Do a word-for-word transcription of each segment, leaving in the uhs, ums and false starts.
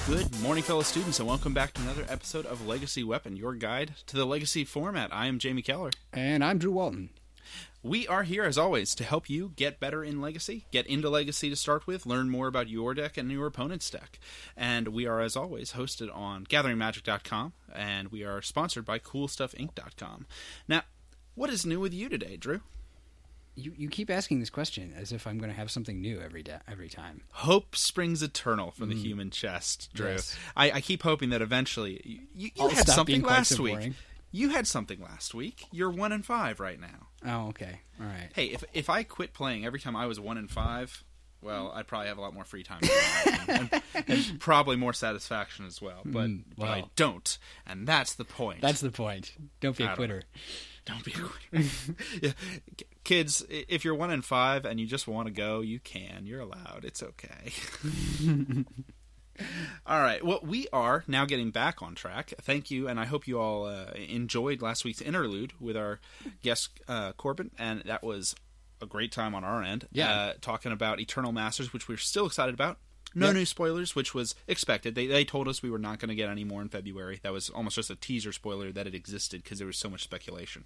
Good morning, fellow students, and welcome back to another episode of Legacy Weapon, your guide to the Legacy format. I am Jamie Keller. And I'm Drew Walton. We are here, as always, to help you get better in Legacy, get into Legacy to start with, learn more about your deck and your opponent's deck. And we are, as always, hosted on gathering magic dot com, and we are sponsored by cool stuff inc dot com. Now, what is new with you today, Drew? You you keep asking this question as if I'm going to have something new every day, every time. Hope springs eternal from the Mm. human chest, Drew. Yes. I, I keep hoping that eventually... You, you, you I'll had stop something being quite last so week. boring. You had something last week. You're one and five right now. Oh, okay. All right. Hey, if if I quit playing every time I was one and five, well, I'd probably have a lot more free time and, and probably more satisfaction as well. But, Mm, but I well. don't, and that's the point. That's the point. Don't be I a don't- quitter. Don't be a quitter. Yeah. Kids, i- if you're one and five and you just want to go, you can. You're allowed. It's okay. All right. Well, we are now getting back on track. Thank you, and I hope you all uh, enjoyed last week's interlude with our guest uh, Corbin, and that was a great time on our end. Yeah. Uh, talking about Eternal Masters, which we're still excited about. No Yep. new spoilers, which was expected. They they told us we were not going to get any more in February. That was almost just a teaser spoiler that it existed because there was so much speculation.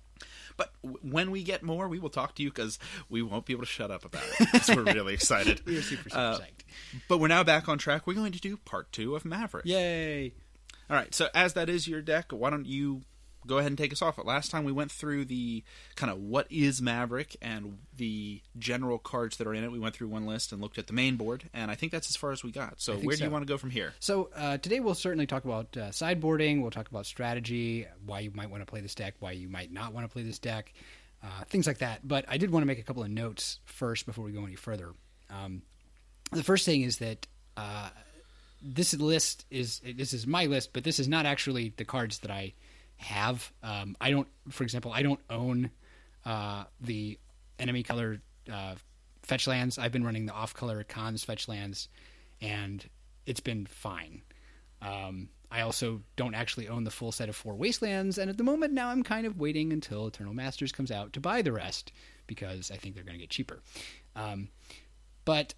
But w- when we get more, we will talk to you because we won't be able to shut up about it. 'Cause we're really excited. We're super, super Uh, psyched. But we're now back on track. We're going to do part two of Maverick. Yay! All right. So as that is your deck, why don't you go ahead and take us off? Last time we went through the kind of what is Maverick and the general cards that are in it. We went through one list and looked at the main board, and I think that's as far as we got. So I think where do you so. want to go from here? So uh, today we'll certainly talk about uh, sideboarding. We'll talk about strategy, why you might want to play this deck, why you might not want to play this deck, uh, things like that. But I did want to make a couple of notes first before we go any further. Um, the first thing is that uh, this list is this is my list, but this is not actually the cards that I have. Um, I don't, for example, I don't own uh, the enemy color uh, fetch lands. I've been running the off color cons fetch lands, and it's been fine. Um, I also don't actually own the full set of four wastelands, and at the moment now I'm kind of waiting until Eternal Masters comes out to buy the rest because I think they're going to get cheaper. Um, but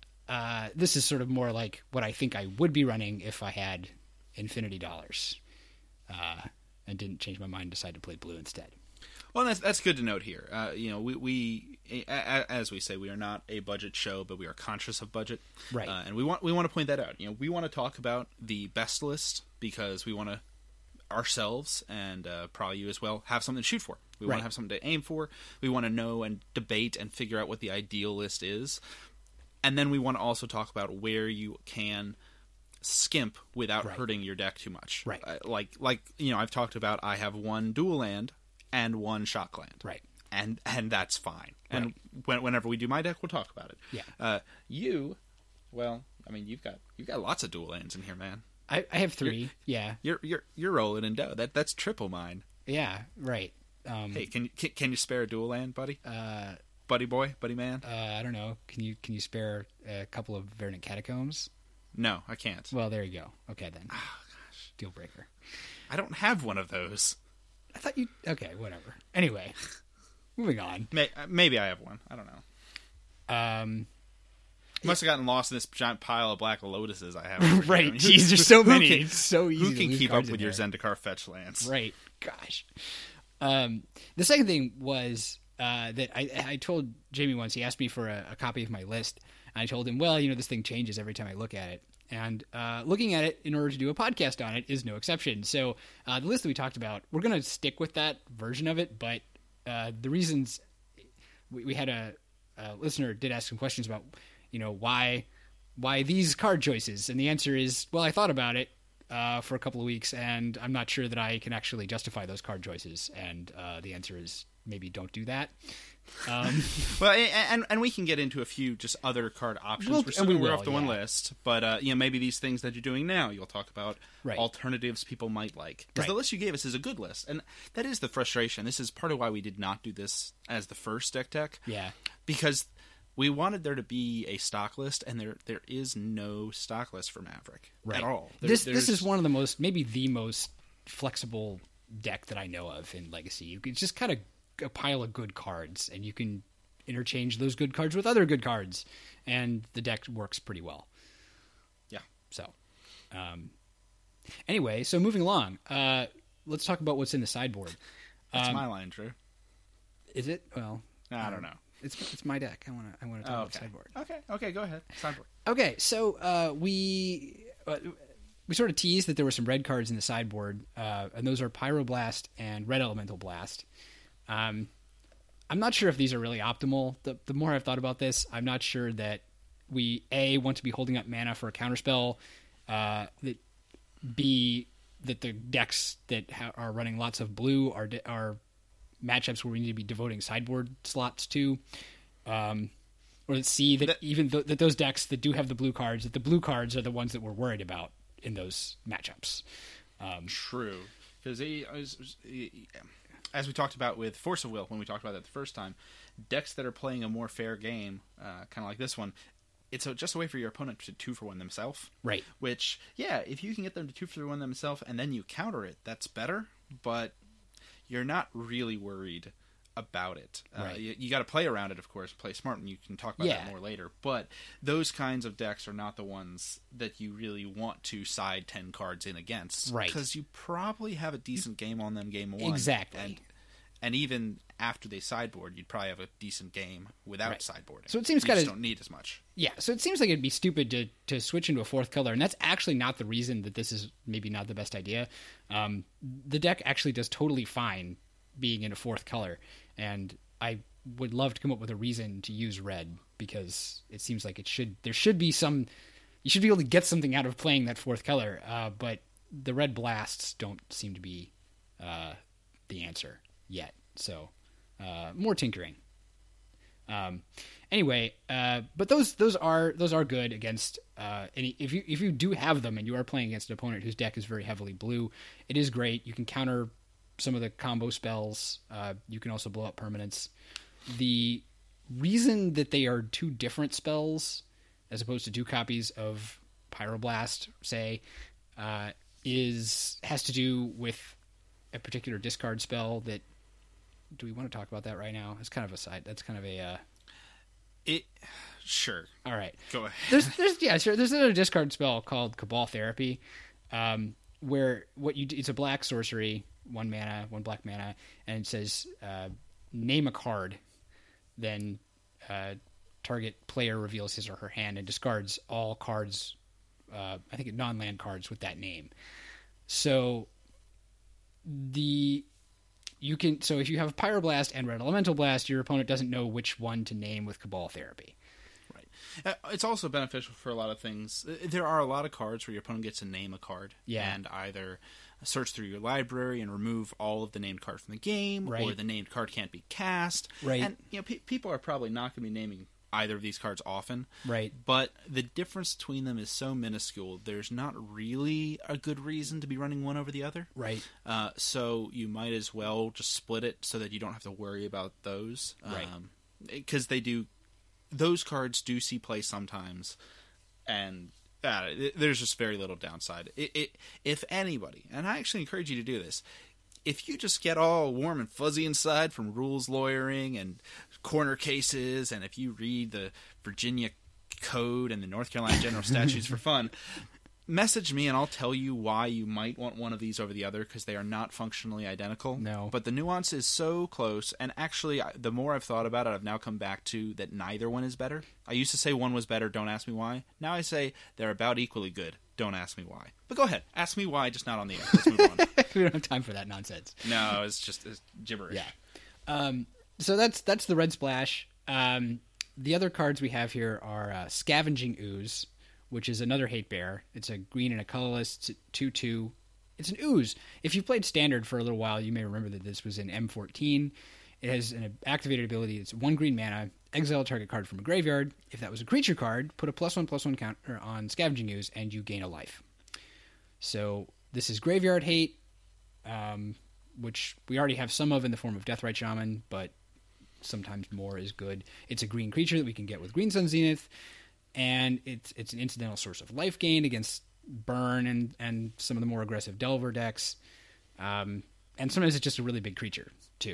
uh, this is sort of more like what I think I would be running if I had infinity dollars. Uh, and didn't change my mind and decide to play blue instead. Well, that's that's good to note here. Uh, you know, we, we a, a, as we say, we are not a budget show, but we are conscious of budget, Right. Uh, and we want we want to point that out. You know, we want to talk about the best list because we want to ourselves and uh, probably you as well have something to shoot for. We want Right. to have something to aim for. We want to know and debate and figure out what the ideal list is, and then we want to also talk about where you can skimp without Right. hurting your deck too much. Right. Uh, like like you know, I've talked about I have one dual land and one shock land. Right. And and that's fine. Right. And when, whenever we do my deck, we'll talk about it. Yeah. Uh, you, well, I mean, you've got you've got lots of dual lands in here, man. I, I have three. Yeah. You're you're you're rolling in dough. That that's triple mine. Yeah. Right. Um, Hey, can you can, can you spare a dual land, buddy? uh, Buddy boy, buddy man? uh, I don't know. Can you can you spare a couple of Verdant Catacombs? No, I can't. Well, there you go. Okay then. Oh gosh, Deal breaker. I don't have one of those. I thought you. Okay, whatever. Anyway, moving on. May, uh, maybe I have one. I don't know. Um, You must have gotten lost in this giant pile of black lotuses I have. over here. right. I mean, Jeez, there's so who many. can- It's so easy. Who to can lose keep up cards with in your there. Zendikar fetch lands? Right. Gosh. Um, the second thing was uh, that I, I told Jamie once, he asked me for a, a copy of my list. And I told him, well, you know, this thing changes every time I look at it. And uh, looking at it in order to do a podcast on it is no exception. So uh, the list that we talked about, we're going to stick with that version of it. But uh, the reasons we, we had a, a listener did ask some questions about, you know, why why these card choices. And the answer is, well, I thought about it uh, for a couple of weeks, and I'm not sure that I can actually justify those card choices. And uh, the answer is maybe don't do that. Um, Well, a- and and we can get into a few just other card options. We'll- we're still and we gonna will, off the one yeah. list, but uh, you know, maybe these things that you're doing now, you'll talk about Right. alternatives people might like. Because Right. the list you gave us is a good list, and that is the frustration. This is part of why we did not do this as the first deck tech. yeah. Because we wanted there to be a stock list, and there there is no stock list for Maverick Right. at all. There- this this there's- is one of the most, maybe the most flexible deck that I know of in Legacy. You can just kind of a pile of good cards, and you can interchange those good cards with other good cards, and the deck works pretty well. Yeah. So, Um, anyway, so moving along, uh, let's talk about what's in the sideboard. That's um, my line, Drew. Is it? Well, I don't know. It's it's my deck. I want to I want to talk Oh, about okay. sideboard. Okay, okay, go ahead. Sideboard. Okay, so uh, we uh, we sort of teased that there were some red cards in the sideboard, uh, and those are Pyroblast and Red Elemental Blast. Um, I'm not sure if these are really optimal. The, the more I've thought about this, I'm not sure that we A, want to be holding up mana for a counterspell, uh, that B, that the decks that ha- are running lots of blue are de- are matchups where we need to be devoting sideboard slots to, um, or that C, that, that even th- that those decks that do have the blue cards, that the blue cards are the ones that we're worried about in those matchups. Um, True, because as we talked about with Force of Will, when we talked about that the first time, decks that are playing a more fair game, uh, kind of like this one, it's a, just a way for your opponent to two for one themselves. Right. Which, yeah, if you can get them to two for one themselves and then you counter it, that's better. But you're not really worried about it. Uh, right. You, you got to play around it, of course, play smart, and you can talk about yeah. that more later. But those kinds of decks are not the ones that you really want to side ten cards in against. Right. Because you probably have a decent game on them game one. Exactly. And, and even after they sideboard, you'd probably have a decent game without right. sideboarding. So it seems you kind just of don't need as much. Yeah, so it seems like it'd be stupid to, to switch into a fourth color, and that's actually not the reason that this is maybe not the best idea. Um, the deck actually does totally fine being in a fourth color, and I would love to come up with a reason to use red, because it seems like it should there should be some you should be able to get something out of playing that fourth color, uh, but the red blasts don't seem to be uh, the answer yet. So uh, more tinkering. Um, anyway, uh, but those those are those are good against uh, any if you if you do have them and you are playing against an opponent whose deck is very heavily blue, it is great. You can counter some of the combo spells. Uh, you can also blow up permanents. The reason that they are two different spells, as opposed to two copies of Pyroblast, say, uh, is has to do with a particular discard spell that. Do we want to talk about that right now? It's kind of a side. That's kind of a. Uh... It sure. All right. Go ahead. There's, there's, yeah, sure. There's another discard spell called Cabal Therapy, um, where what you do, it's a black sorcery, one mana, one black mana, and it says uh, name a card, then uh, target player reveals his or her hand and discards all cards. Uh, I think non-land cards with that name. So the. You can so if you have Pyroblast and Red Elemental Blast, your opponent doesn't know which one to name with Cabal Therapy. Right. Uh, it's also beneficial for a lot of things. There are a lot of cards where your opponent gets to name a card, yeah. and either search through your library and remove all of the named cards from the game, right. or the named card can't be cast. Right. And you know, pe- people are probably not going to be naming either of these cards often. Right. But the difference between them is so minuscule, there's not really a good reason to be running one over the other. Right. Uh, so you might as well just split it so that you don't have to worry about those. Right. Because um, they do... Those cards do see play sometimes, and uh, it, there's just very little downside. It, it, if anybody, and I actually encourage you to do this, if you just get all warm and fuzzy inside from rules lawyering and corner cases, and if you read the Virginia Code and the North Carolina General Statutes for fun, message me and I'll tell you why you might want one of these over the other, because they are not functionally identical. No. But the nuance is so close, and actually, the more I've thought about it, I've now come back to that neither one is better. I used to say one was better, don't ask me why. Now I say they're about equally good. Don't ask me why. But go ahead. Ask me why, just not on the air. Let's move on. We don't have time for that nonsense. No, it's just it's gibberish. Yeah. Um, so that's that's the red splash. Um, the other cards we have here are uh, Scavenging Ooze, which is another hate bear. It's a green and a colorless. It's two two. It's an ooze. If you've played Standard for a little while, you may remember that this was in M fourteen. It has an activated ability. It's one green mana. Exile a target card from a graveyard. If that was a creature card, put a plus one plus one counter on Scavenging Ooze, and you gain a life. So this is graveyard hate, um, which we already have some of in the form of Deathrite Shaman, but sometimes more is good. It's a green creature that we can get with Green Sun Zenith, and it's it's an incidental source of life gain against Burn and, and some of the more aggressive Delver decks. Um, and sometimes it's just a really big creature, too.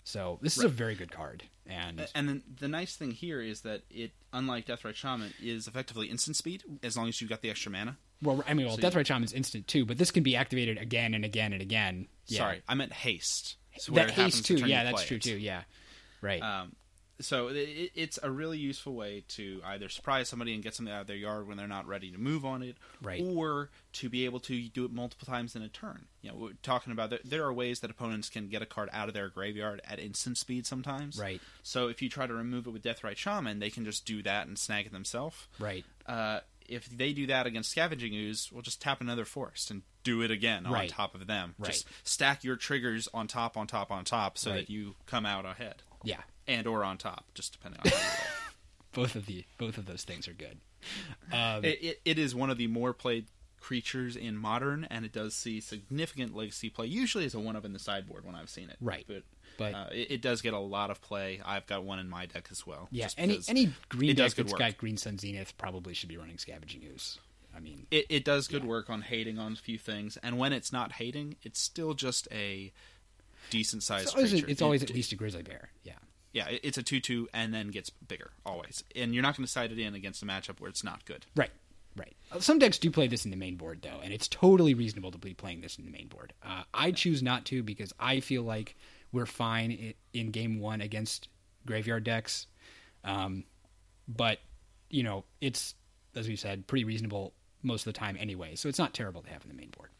So this Right. is a very good card. And And then the nice thing here is that it, unlike Deathrite Shaman, is effectively instant speed as long as you've got the extra mana. well, I mean, well, So Deathrite Shaman's instant too, but this can be activated again and again and again. Yeah. Sorry, I meant haste. So where That it happens haste the too. turn you Yeah, that's play true it. too. Yeah. Right. Um, so it, it's a really useful way to either surprise somebody and get something out of their yard when they're not ready to move on it, Right. or to be able to do it multiple times in a turn. You know, we're talking about there, there are ways that opponents can get a card out of their graveyard at instant speed sometimes. Right. So if you try to remove it with Deathrite Shaman, they can just do that and snag it themselves. right. Uh, if they do that against Scavenging Ooze, we'll just tap another forest and do it again on Right. top of them. Right. Just stack your triggers on top, on top, on top, so Right. that you come out ahead. Yeah. And or on top, just depending on how you roll. Both of the both of those things are good. Um, It, it, it is one of the more played creatures in Modern, and it does see significant legacy play, usually as a one-up in the sideboard when I've seen it. Right. But, But- uh, it, it does get a lot of play. I've got one in my deck as well. yeah. just Any because any green it does deck good that's work. got Green Sun Zenith probably should be running Scavenging Ooze. I mean, It, it does good Yeah. work on hating on a few things, and when it's not hating, it's still just a decent-sized it's always, creature. it's always It- at least a Grizzly Bear. Yeah. Yeah, it- it's a two two and then gets bigger, always. And you're not going to side it in against a matchup where it's not good. Right, right. Uh, Some decks do play this in the main board, though, and it's totally reasonable to be playing this in the main board. Uh, I choose not to because I feel like we're fine in, in game one against graveyard decks. Um, but, you know, it's, as we said, pretty reasonable most of the time anyway, so it's not terrible to have in the main board.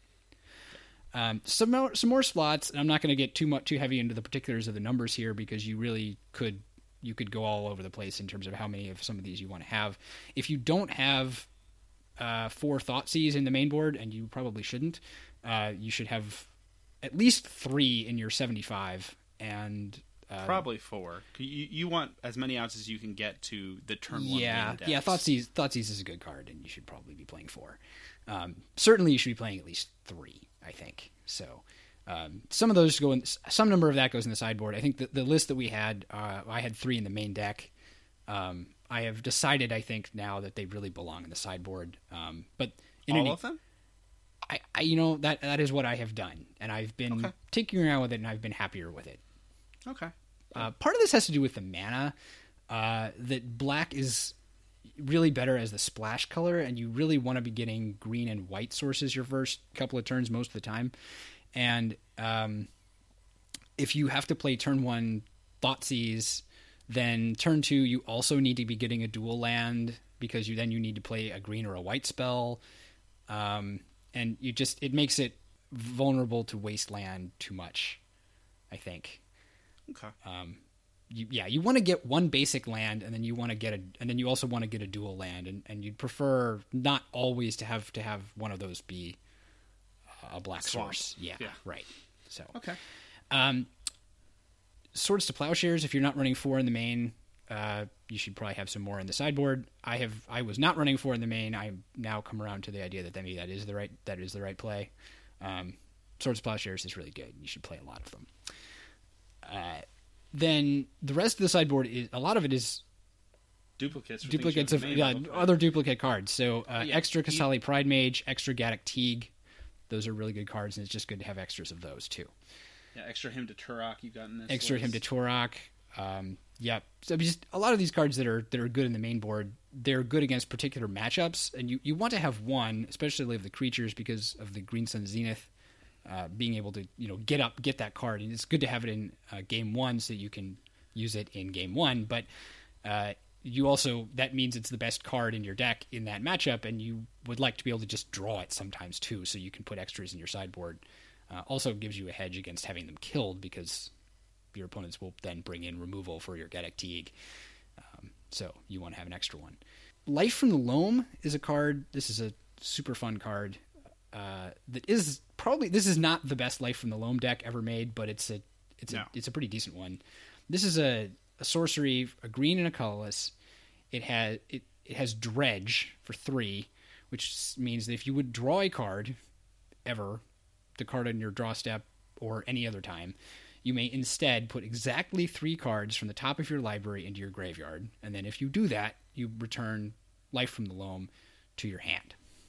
Um, some more, some more slots, and I'm not going to get too much too heavy into the particulars of the numbers here because you really could you could go all over the place in terms of how many of some of these you want to have. If you don't have uh, four Thoughtseize in the main board, and you probably shouldn't, uh, you should have at least three in your seventy-five, and uh, Probably four. You, you want as many outs as you can get to the turn one yeah, win decks. yeah. Thoughtseize, Thoughtseize is a good card, and you should probably be playing four. Um, certainly, you should be playing at least three. I think so. Um, some of those go in. Some number of that goes in the sideboard. I think the, the list that we had, uh, I had three in the main deck. Um, I have decided, I think now that they really belong in the sideboard. Um, but in All any, of them? I, I, you know, that that is what I have done, and I've been Okay. tinkering around with it, and I've been happier with it. Okay. Uh, part of this has to do with the mana. Uh, that black is really better as the splash color, and you really want to be getting green and white sources your first couple of turns most of the time. And um, if you have to play turn one Thoughtseize, then turn two you also need to be getting a dual land because you then you need to play a green or a white spell. Um, and you just it makes it vulnerable to wasteland too much, I think. Okay. Um, you, yeah, you want to get one basic land, and then you want to get a, and then you also want to get a dual land, and, and you'd prefer not always to have to have one of those be a black Swamp. source. Yeah, Yeah. right. So, Okay. um, Swords to Plowshares. If you're not running four in the main, uh, you should probably have some more in the sideboard. I have, I was not running four in the main. I now come around to the idea that maybe that is the right, that is the right play. Um, Swords to Plowshares is really good. You should play a lot of them. Uh, then the rest of the sideboard is a lot of it is Duplicates. for duplicates things of you haven't yeah, made, okay. other duplicate cards. So uh, Yeah, extra you- Kasali Pride Mage, extra Gaddock Teague. Those are really good cards, and it's just good to have extras of those too. Yeah, extra him to Turok you got in this. Extra him to list. Turok. Um, yeah, so just a lot of these cards that are that are good in the main board. They're good against particular matchups, and you, you want to have one, especially of the creatures, because of the Green Sun Zenith. Uh, being able to you know get up, get that card, and it's good to have it in uh, game one so you can use it in game one. But uh, you also that means it's the best card in your deck in that matchup, and you would like to be able to just draw it sometimes too, so you can put extras in your sideboard. Uh, also gives you a hedge against having them killed because your opponents will then bring in removal for your Gaddock Teague. Um, so you want to have an extra one. Life from the Loam is a card. This is a super fun card. Uh, that is probably this is not the best Life from the Loam deck ever made, but it's a it's No. a it's a pretty decent one. This is a, a sorcery, a green and a colorless. It has it, it has Dredge for three, which means that if you would draw a card ever, the card on your draw step or any other time, you may instead put exactly three cards from the top of your library into your graveyard, and then if you do that, you return Life from the Loam to your hand.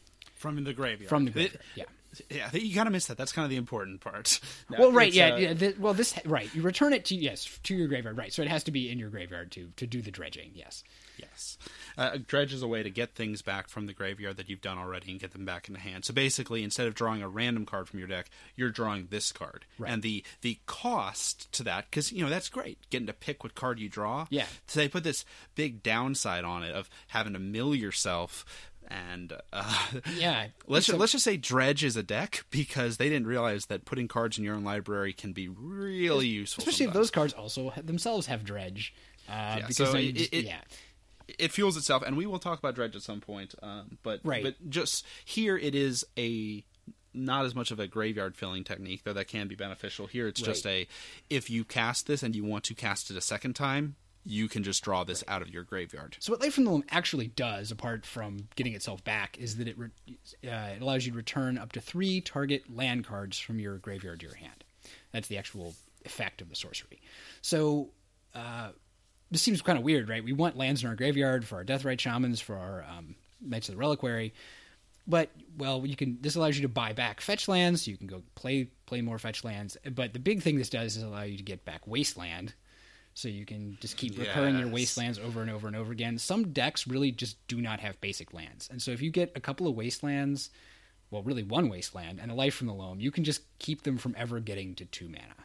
from the graveyard. From the graveyard, It- yeah. Yeah, you gotta miss that. That's kind of the important part. No, Well, right, it's, yeah, uh, yeah the, well, this right. You return it to yes to your graveyard, right? So it has to be in your graveyard to to do the dredging. Yes. Yes. Uh, a dredge is a way to get things back from the graveyard that you've done already and get them back into hand. So basically, instead of drawing a random card from your deck, you're drawing this card. Right. And the the cost to that, because, you know, that's great, getting to pick what card you draw. Yeah. So they put this big downside on it of having to mill yourself. And uh, Yeah. let's So- let's just say dredge is a deck because they didn't realize that putting cards in your own library can be really useful. Especially if sometimes. those cards also ha- themselves have dredge. Uh, Yeah, because so then you it- just- it- yeah. It fuels itself, and we will talk about dredge at some point. Um, but Right. but just here, it is a not as much of a graveyard filling technique, though that can be beneficial. Here, it's just a if you cast this and you want to cast it a second time, you can just draw this out of your graveyard. So what Life from the Loam actually does, apart from getting itself back, is that it re- uh, it allows you to return up to three target land cards from your graveyard to your hand. That's the actual effect of the sorcery. So uh, this seems kind of weird, right? We want lands in our graveyard for our Deathrite Shamans, for our um, Knights of the Reliquary. But, well, you can. This allows you to buy back fetch lands, so you can go play play more fetch lands. But the big thing this does is allow you to get back Wasteland, so you can just keep recurring your Yes. Wastelands over and over and over again. Some decks really just do not have basic lands, and so if you get a couple of Wastelands, well, really one Wasteland and a Life from the Loam, you can just keep them from ever getting to two mana.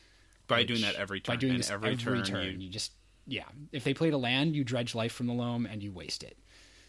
By Which- doing that every turn. By doing and this every, every, turn, turn, you- you just yeah. If they played a land, you dredge Life from the Loam and you waste it.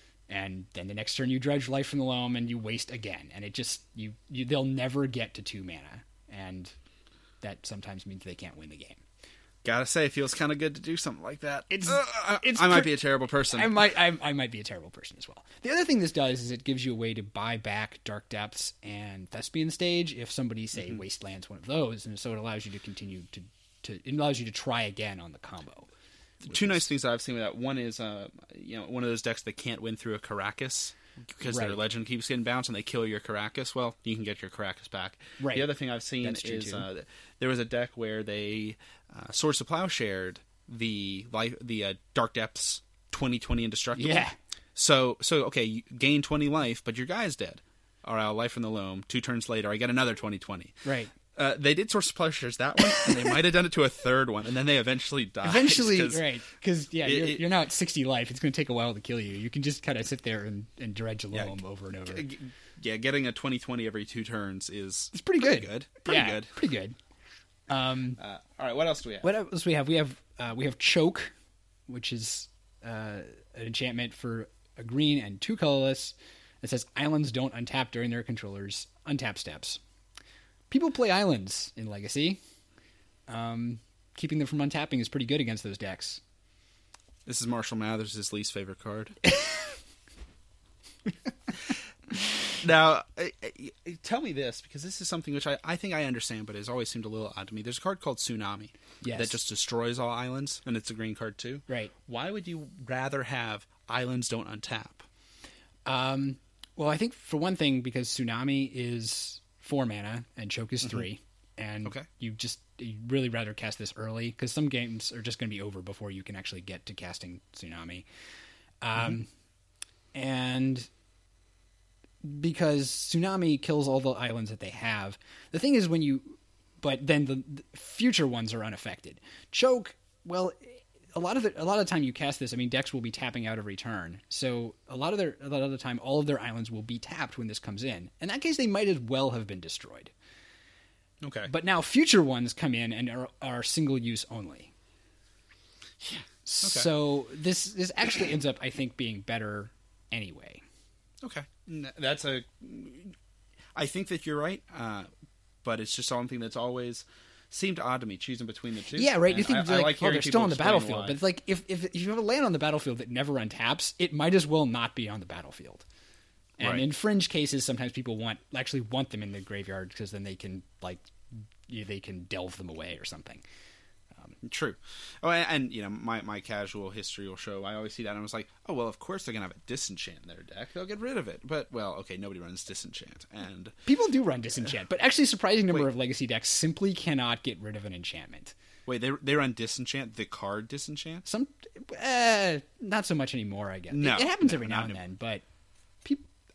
And then the next turn you dredge Life from the Loam and you waste again, and it just you, you they'll never get to two mana, and that sometimes means they can't win the game. Gotta say, it feels kind of good to do something like that. It's- Uh, I, it's I might pre- be a terrible person. I might I, I might be a terrible person as well. The other thing this does is it gives you a way to buy back Dark Depths and Thespian Stage if somebody say Mm-hmm. Wasteland's one of those, and so it allows you to continue to to it allows you to try again on the combo. Two nice things that I've seen with that. One is, uh, you know, one of those decks that can't win through a Caracas because their Right. legend keeps getting bounced and they kill your Caracas. Well, you can get your Caracas back. Right. The other thing I've seen That's true, is too. uh, there was a deck where they uh, Swords to Plowshared the life, the uh, Dark Depths twenty twenty Indestructible. Yeah. So so okay, you gain twenty life, but your guy's dead. All right, Life from the Loam. Two turns later, I get another twenty twenty. Right. Uh, they did Swords to Plowshares that one, and they might have done it to a third one, and then they eventually died. Eventually, 'cause- right? Because yeah, it- you're, it- you're now at sixty life. It's going to take a while to kill you. You can just kind of sit there and, and dredge a Yeah, loam over and over. G- Yeah, getting a twenty twenty every two turns is It's pretty good. good. Pretty yeah, good. Pretty good. Um, Uh, all right, what else do we have? what else we have? We have uh, we have Choke, which is uh, an enchantment for a green and two colorless. It says islands don't untap during their controllers' untap steps. People play islands in Legacy. Um, keeping them from untapping is pretty good against those decks. This is Marshall Mathers' least favorite card. Now, uh, uh, tell me this, because this is something which I, I think I understand, but has always seemed a little odd to me. There's a card called Tsunami Yes. that just destroys all islands, and it's a green card too. Right. Why would you rather have islands don't untap? Um, well, I think for one thing, because Tsunami is four mana and Choke is three, and Okay. you just you really rather cast this early because some games are just going to be over before you can actually get to casting Tsunami. Um, and because Tsunami kills all the islands that they have, the thing is when you, but then the, the future ones are unaffected. Choke, well. A lot of the a lot of the time you cast this, I mean, decks will be tapping out every turn. So a lot of their a lot of the time, all of their islands will be tapped when this comes in. In that case, they might as well have been destroyed. Okay. But now future ones come in and are, are single use only. Yeah. So this this actually ends up, I think, being better anyway. Okay. N- That's a. I think that you're right, uh, but it's just something that's always seemed odd to me, choosing between the two. Yeah, right. You And think I, like, I like well, hearing they're people still on the explain battlefield, why. but it's like if, if if you have a land on the battlefield that never untaps, it might as well not be on the battlefield. And Right. in fringe cases, sometimes people want actually want them in the graveyard because then they can like yeah, they can delve them away or something. True. Oh, and, and you know, my, my casual history will show. I always see that, and I was like, oh well, of course they're gonna have a disenchant in their deck. They'll get rid of it. But well, okay, nobody runs disenchant, and People do run disenchant, but actually, a surprising number Wait. of legacy decks simply cannot get rid of an enchantment. wait, they they run disenchant, the card disenchant. Some, uh, not so much anymore. I guess No, it, it happens no, every now not and then, but people, I,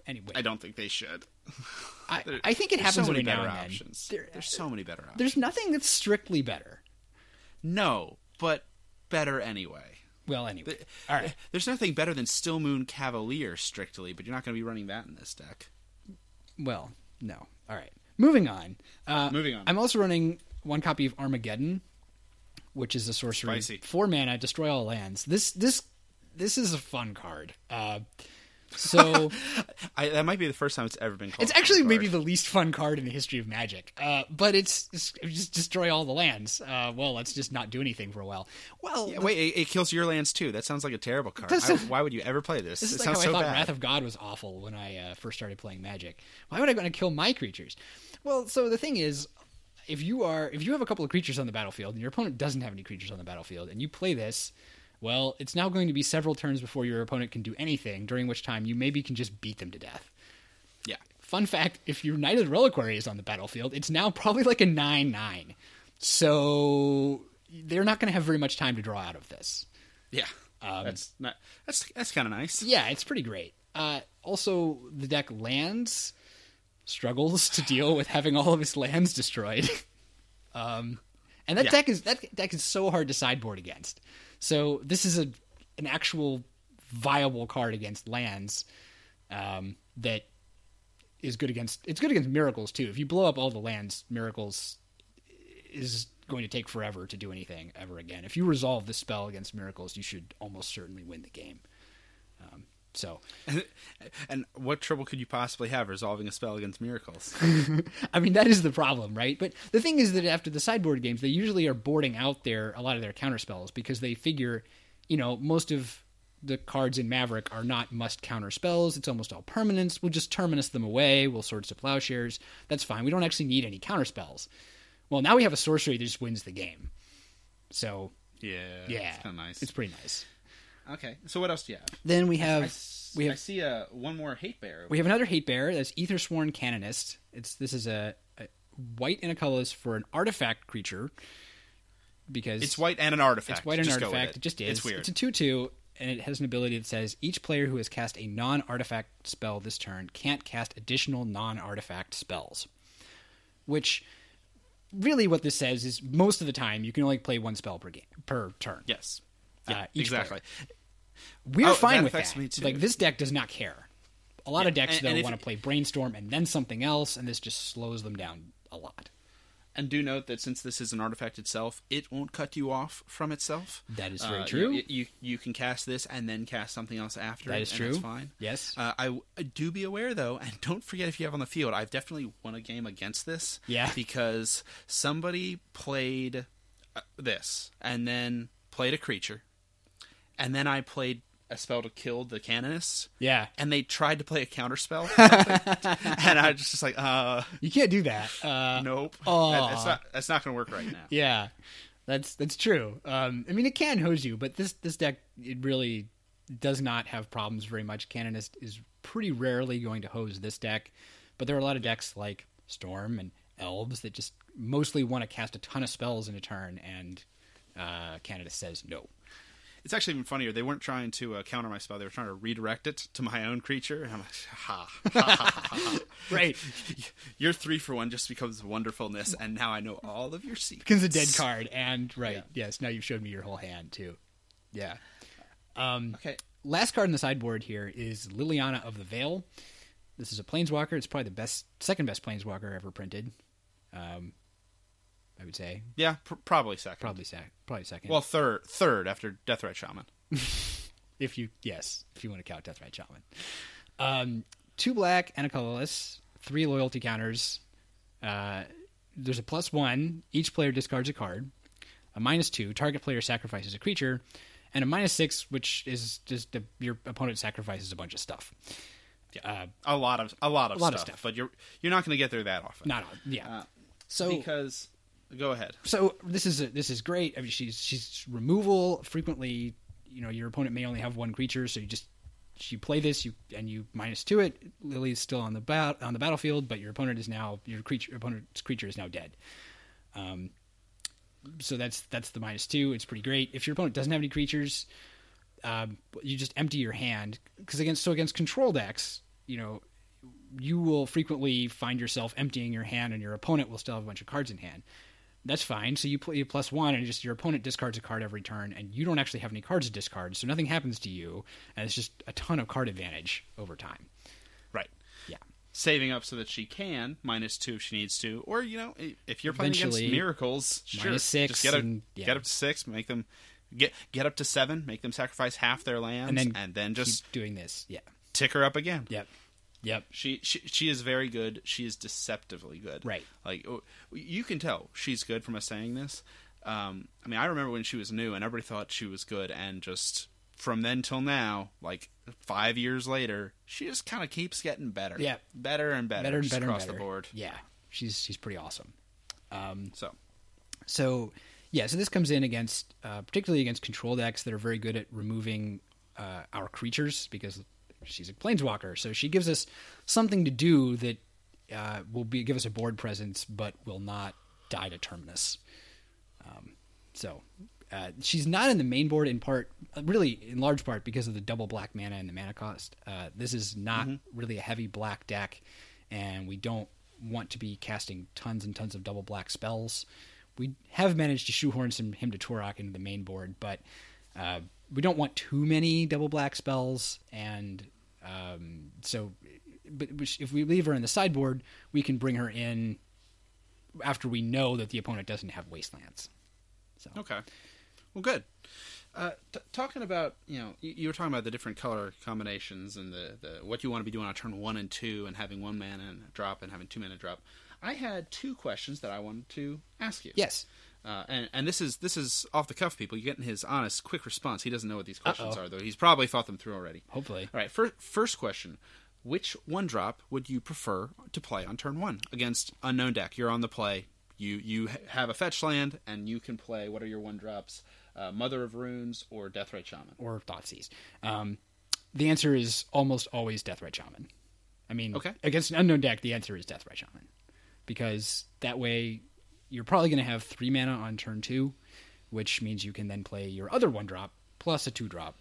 anyway, I don't think they should. I, There- I think it there's happens so every many now better and then. options. There- there's so many better options. There's nothing that's strictly better. No, but better anyway. Well, anyway, The- all right. There's nothing better than Still Moon Cavalier, strictly, but you're not going to be running that in this deck. Well, no. All right. Moving on. Uh, Moving on. I'm also running one copy of Armageddon, which is a sorcery. Spicy. Four mana, destroy all lands. This this this is a fun card. Uh, so I, that might be the first time it's ever been called. it's a fun actually card. maybe the least fun card in the history of Magic. Uh, but it's, it's just destroy all the lands. Uh, well, let's just not do anything for a while. Well, Yeah, wait, it, it kills your lands too. That sounds like a terrible card. This I, is- why would you ever play this? This it is like sounds how so I thought bad. Wrath of God was awful when I uh, first started playing Magic. Why would I want to kill my creatures? Well, so the thing is, if you are if you have a couple of creatures on the battlefield and your opponent doesn't have any creatures on the battlefield and you play this, well, it's now going to be several turns before your opponent can do anything, during which time you maybe can just beat them to death. Yeah. Fun fact, if your Knight of the Reliquary is on the battlefield, it's now probably like a nine nine. So they're not going to have very much time to draw out of this. Yeah. Um, that's not. That's that's kind of nice. Yeah, it's pretty great. Uh, also, the deck lands struggles to deal with having all of its lands destroyed. um, and that Yeah. deck is that deck is so hard to sideboard against. So this is a an actual viable card against lands um, that is good against. It's good against miracles too. If you blow up all the lands, miracles is going to take forever to do anything ever again. If you resolve this spell against miracles, you should almost certainly win the game. Um, so, And what trouble could you possibly have resolving a spell against miracles? I mean, that is the problem, right? But the thing is that after the sideboard games, they usually are boarding out their a lot of their counter spells because they figure, you know, most of the cards in Maverick are not must counter spells. It's almost all permanents. We'll just terminus them away. We'll Swords to Plowshares. That's fine. We don't actually need any counter spells. Well, now we have a sorcery that just wins the game. So, Yeah. yeah, It's kind of nice. It's pretty nice. Okay. So what else do you have? Then we I, have s- we have I see uh, one more hate bear. We have another hate bear. That's Aethersworn Canonist. It's this is a, a white and a colorless for an artifact creature because It's white and an artifact. it's white and Just an go with artifact. it. It just is. It's weird. It's a two two, and it has an ability that says each player who has cast a non-artifact spell this turn can't cast additional non-artifact spells. Which really, what this says is most of the time you can only play one spell per game per turn. Yes. Uh, Yeah, each exactly. We're Oh, fine that with affects that. me too. Like this deck does not care. A lot Yeah, of decks and- though and if- want to play brainstorm and then something else, and this just slows them down a lot. And do note that since this is an artifact itself, it won't cut you off from itself. That is very Uh, true. You, you you can cast this and then cast something else after. That it, is and true. That's fine. Yes. Uh, I, I do be aware though, and don't forget if you have on the field, I've definitely won a game against this. Yeah. Because somebody played uh, this and then played a creature, and then I played a spell to kill the canonists. Yeah. And they tried to play a counter spell, and I was just like, uh, You can't do that. Uh, nope. Aw. That- That's not that's not going to work right now. Yeah, that's that's true. Um, I mean, it can hose you, but this this deck it really does not have problems very much. Canonist is pretty rarely going to hose this deck, but there are a lot of decks like Storm and Elves that just mostly want to cast a ton of spells in a turn, and uh, Canonist says no. It's actually even funnier. They weren't trying to uh, counter my spell. They were trying to redirect it to my own creature. And I'm like, ha, ha, ha, ha, ha. Right. Your three for one just becomes wonderfulness, and now I know all of your secrets. Because a dead card, and right, Yeah. yes, now you've showed me your whole hand too. Yeah. Um, Okay. Last card in the sideboard here is Liliana of the Veil. This is a Planeswalker. It's probably the best, second best Planeswalker ever printed. Um, I would say Yeah, pr- probably second. probably sec- probably second. Well, third, third after Deathrite Shaman. if you yes, if you want to count Deathrite Shaman. Um, two black and a colorless, three loyalty counters. Uh, there's a plus one. Each player discards a card. A minus two. Target player sacrifices a creature, and a minus six, which is just the, your opponent sacrifices a bunch of stuff. Uh, A lot of a lot of A lot of stuff, stuff. but you're you're not going to get there that often. not on, yeah. Uh, so because go ahead. so this is a, this is great. I mean, she's she's removal frequently. You know, your opponent may only have one creature, so you just you play this, you and you minus two it. Lily's still on the bat on the battlefield, but your opponent is now your creature. Your opponent's creature is now dead. Um, so that's that's the minus two. It's pretty great. If your opponent doesn't have any creatures, um, you just empty your hand because against so against control decks, you know, you will frequently find yourself emptying your hand, and your opponent will still have a bunch of cards in hand. That's fine. So you play plus one, and just your opponent discards a card every turn, and you don't actually have any cards to discard, so nothing happens to you, and it's just a ton of card advantage over time. Right. Yeah. Saving up so that she can minus two if she needs to, or you know, if you're playing against Eventually, miracles, sure, minus six just get up, and- yeah. get up to six, make them get get up to seven, make them sacrifice half their lands, And then, and then just keep doing this. Yeah. tick her up again. Yep. Yep. She, she she is very good. She is deceptively good. Right. Like oh, you can tell she's good from us saying this. Um, I mean, I remember when she was new, and everybody thought she was good, and just from then till now, like five years later, she just kind of keeps getting better. Yeah. better and better, Better and just better and across better. the board. Yeah. She's she's pretty awesome. Um, So So, yeah, so this comes in against, uh, particularly against control decks that are very good at removing uh, our creatures, because she's a planeswalker. So she gives us something to do that uh, will be give us a board presence, but will not die to Terminus. Um, so uh, she's not in the main board in part, really in large part because of the double black mana and the mana cost. Uh, this is not Mm-hmm. really a heavy black deck, and we don't want to be casting tons and tons of double black spells. We have managed to shoehorn some Hymn to Torok into the main board, but uh, we don't want too many double black spells, and um, so but if we leave her in the sideboard, we can bring her in after we know that the opponent doesn't have Wastelands. So okay, well, good. Uh, t- talking about, you know, you, you were talking about the different color combinations and the, the what you want to be doing on turn one and two, and having one mana and a drop and having two mana drop. I had two questions that I wanted to ask you. yes, Uh, and, and this is this is off the cuff, people. You're getting his honest, quick response. He doesn't know what these questions Uh-oh. are, though. He's probably thought them through already. hopefully. All right, fir- first question. Which one drop would you prefer to play on turn one against unknown deck? You're on the play. You you ha- have a fetch land, and you can play, what are your one drops? Uh, Mother of Runes or Deathrite Shaman? Or Thoughtseize. Um, the answer is almost always Deathrite Shaman. I mean, Okay. against an unknown deck, the answer is Deathrite Shaman, because that way you're probably going to have three mana on turn two, which means you can then play your other one drop plus a two drop,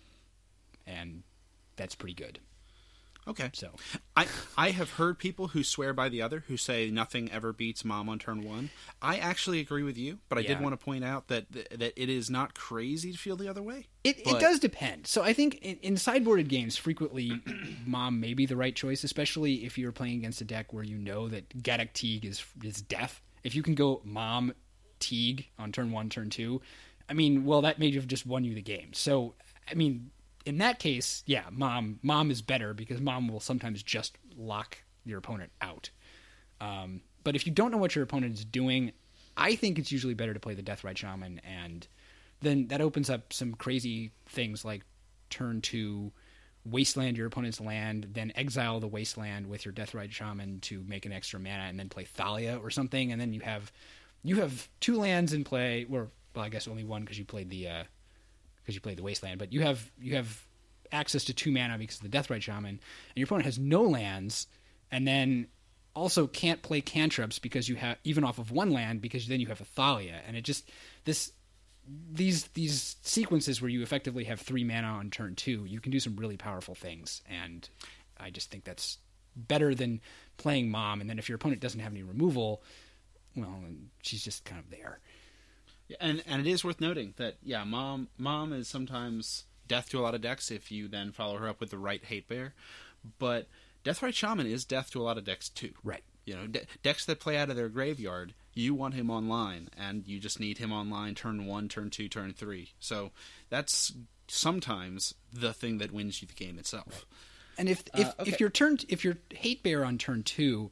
and that's pretty good. Okay. So I I have heard people who swear by the other, who say nothing ever beats Mom on turn one. I actually agree with you, but I Yeah. did want to point out that that it is not crazy to feel the other way. It, But- it does depend. So I think in, in sideboarded games, frequently Mom may be the right choice, especially if you're playing against a deck where you know that Gaddock Teague is is death. If you can go Mom Teague on turn one, turn two, I mean, well, that may have just won you the game. So, I mean, in that case, yeah, Mom Mom is better, because Mom will sometimes just lock your opponent out. Um, but if you don't know what your opponent is doing, I think it's usually better to play the Deathrite Shaman, and then that opens up some crazy things like turn two, wasteland your opponent's land, then exile the wasteland with your Deathrite Shaman to make an extra mana, and then play Thalia or something, and then you have you have two lands in play, or well, I guess only one because you played the uh, because you played the wasteland, but you have you have access to two mana because of the Deathrite Shaman, and your opponent has no lands, and then also can't play cantrips because you have even off of one land, because then you have a Thalia, and it just this these these sequences where you effectively have three mana on turn two, you can do some really powerful things, and I just think that's better than playing Mom. And then if your opponent doesn't have any removal, well, she's just kind of there. Yeah, and and it is worth noting that yeah, mom mom is sometimes death to a lot of decks if you then follow her up with the right hate bear, but Deathrite Shaman is death to a lot of decks too. Right. You know, de- decks that play out of their graveyard, you want him online, and you just need him online turn one, turn two, turn three. So that's sometimes the thing that wins you the game itself. Right. And if if, Uh, okay. if your turn if your hate bear on turn two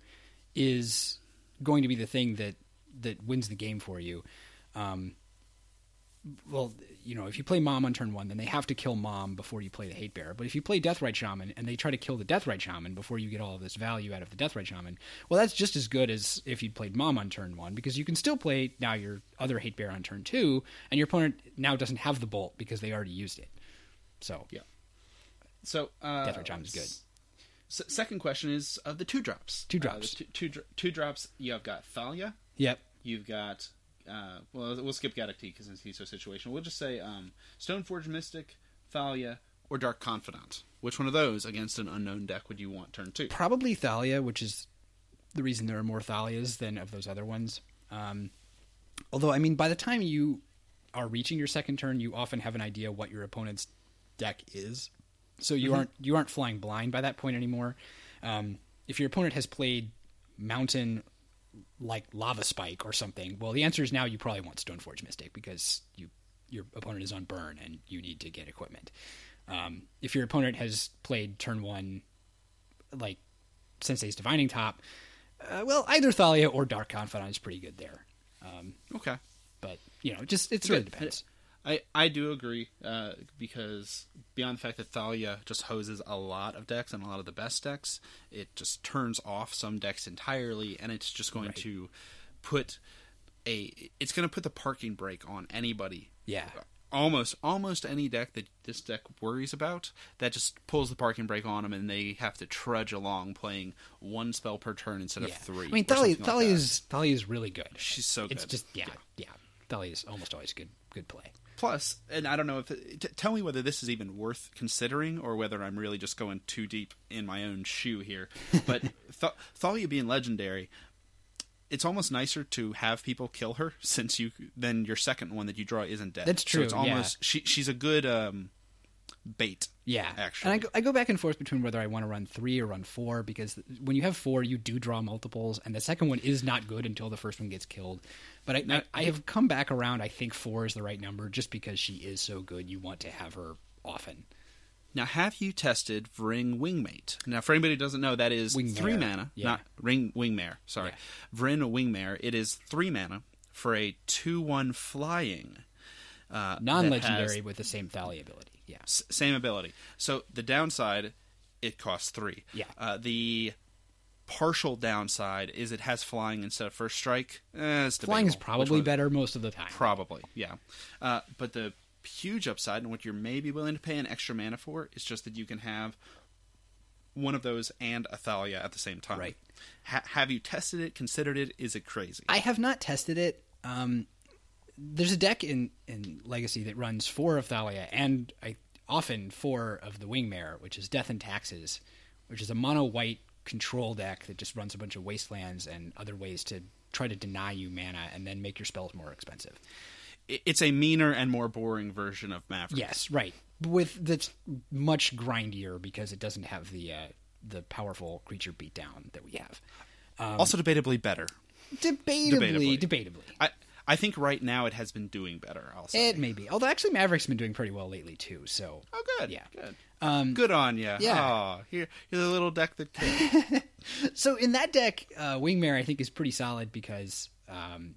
is going to be the thing that that wins the game for you, um, well, you know, if you play Mom on turn one, then they have to kill Mom before you play the hate bear. But if you play Deathrite Shaman and they try to kill the Deathrite Shaman before you get all of this value out of the Deathrite Shaman, well, that's just as good as if you'd played Mom on turn one, because you can still play now your other hate bear on turn two, and your opponent now doesn't have the bolt because they already used it. So Yeah. So uh, Deathrite Shaman is good. S- second question is uh, the two drops. Two Uh, drops. the two, two, dr- two drops. You have got Thalia. Yep. You've got, uh, well, we'll skip Gaddock Teague because he's so situational. We'll just say um, Stoneforge Mystic, Thalia, or Dark Confidant. which one of those against an unknown deck would you want turn two? Probably Thalia, which is the reason there are more Thalias than of those other ones. Um, although, I mean, by the time you are reaching your second turn, you often have an idea what your opponent's deck is. So you mm-hmm. aren't you aren't flying blind by that point anymore. Um, if your opponent has played Mountain like Lava Spike or something, well, the answer is now you probably want Stoneforge Mystic because you your opponent is on burn and you need to get equipment. Um, if your opponent has played turn one like Sensei's Divining Top, uh, well, either Thalia or Dark Confidant is pretty good there. Um, okay. But, you know, just it really depends. I, I do agree, uh, because beyond the fact that Thalia just hoses a lot of decks and a lot of the best decks, it just turns off some decks entirely, and it's just going right. to put a it's going to put the parking brake on anybody. Yeah. Almost almost any deck that this deck worries about, that just pulls the parking brake on them, and they have to trudge along playing one spell per turn instead yeah. of three. I mean, Thalia, Thalia like is Thalia is really good. She's so good. It's just yeah, yeah. yeah. Thalia is almost always good. Good play. Plus, and I don't know if it, t- tell me whether this is even worth considering or whether I'm really just going too deep in my own shoe here. But Th- Thalia being legendary, it's almost nicer to have people kill her since you then your second one that you draw isn't dead. That's true. So it's almost yeah. she she's a good um, bait. Yeah, actually. And I go, I go back and forth between whether I want to run three or run four, because when you have four, you do draw multiples, and the second one is not good until the first one gets killed. But I, now, I, I have come back around. I think four is the right number, just because she is so good. You want to have her often. Now, have you tested Vryn Wingmate? Now, for anybody who doesn't know, that is Wingmare. three mana, yeah. not Ring Wingmare. Sorry, yeah. Vryn Wingmare. It is three mana for a two one flying, uh, non-legendary with the same Thalia ability. Yeah, s- same ability. So the downside, it costs three. Yeah. Uh, the partial downside is it has flying instead of first strike. Eh, it's flying is probably better most of the time. Probably, yeah. Uh, but the huge upside, and what you're maybe willing to pay an extra mana for, is just that you can have one of those and a Thalia at the same time. Right. Ha- have you tested it, considered it? Is it crazy? I have not tested it. Um, there's a deck in, in Legacy that runs four of Thalia and I, often four of the Wingmare, which is Death and Taxes, which is a mono-white control deck that just runs a bunch of wastelands and other ways to try to deny you mana and then make your spells more expensive. It's a meaner and more boring version of Maverick. Yes, right. With that's much grindier because it doesn't have the uh, the powerful creature beatdown that we have. Um, also, debatably better. Debatably, debatably. debatably. I I think right now it has been doing better. I'll say it may be. Although actually, Maverick's been doing pretty well lately too. So oh, good. Yeah, good. Um, good on you. Yeah. Oh, here, here's a little deck that can. So in that deck, uh, Wingmare I think is pretty solid because um,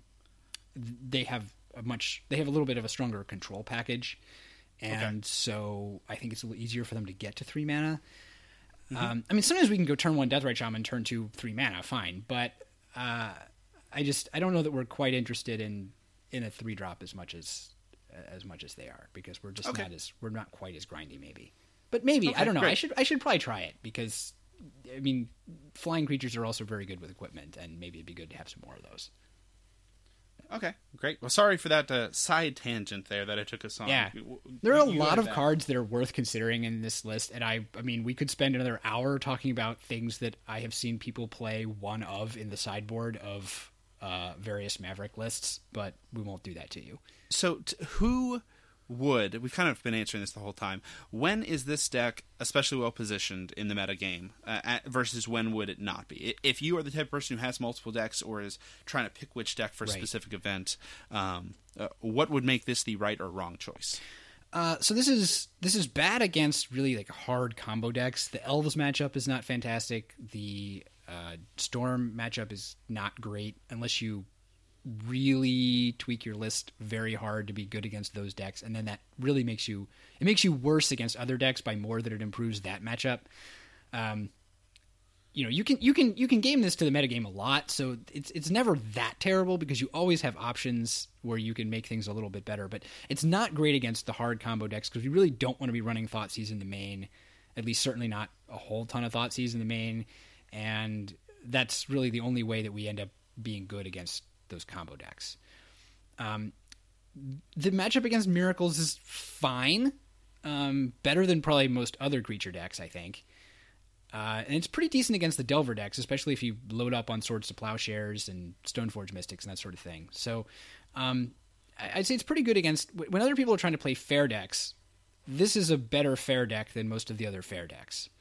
they have a much they have a little bit of a stronger control package, and okay. so I think it's a little easier for them to get to three mana. Mm-hmm. Um, I mean, sometimes we can go turn one Deathrite Shaman, turn two three mana, fine. But uh, I just I don't know that we're quite interested in, in a three drop as much as as much as they are because we're just okay. not as we're not quite as grindy maybe. But maybe okay, I don't know. Great. I should I should probably try it because I mean flying creatures are also very good with equipment, and maybe it'd be good to have some more of those. Okay, great. Well, sorry for that uh, side tangent there that I took us on. Yeah, there are a lot of that. cards that are worth considering in this list, and I, I mean, we could spend another hour talking about things that I have seen people play one of in the sideboard of uh, various Maverick lists, but we won't do that to you. So, t- who would, we've kind of been answering this the whole time, when is this deck especially well positioned in the meta game uh, at, versus when would it not be? If you are the type of person who has multiple decks or is trying to pick which deck for a right. specific event, um, uh, what would make this the right or wrong choice? Uh, so this is this is bad against really like hard combo decks. The Elves matchup is not fantastic. The uh, Storm matchup is not great unless you really tweak your list very hard to be good against those decks, and then that really makes you it makes you worse against other decks by more that it improves that matchup. Um, you know, you can you can you can game this to the metagame a lot, so it's it's never that terrible because you always have options where you can make things a little bit better. But it's not great against the hard combo decks because we really don't want to be running Thoughtseize in the main, at least certainly not a whole ton of Thoughtseize in the main, and that's really the only way that we end up being good against those combo decks. Um, the matchup against Miracles is fine. um, better than probably most other creature decks, I think. Uh, and it's pretty decent against the Delver decks, especially if you load up on Swords to Plowshares and Stoneforge Mystics and that sort of thing. So um, I'd say it's pretty good against... When other people are trying to play fair decks, this is a better fair deck than most of the other fair decks.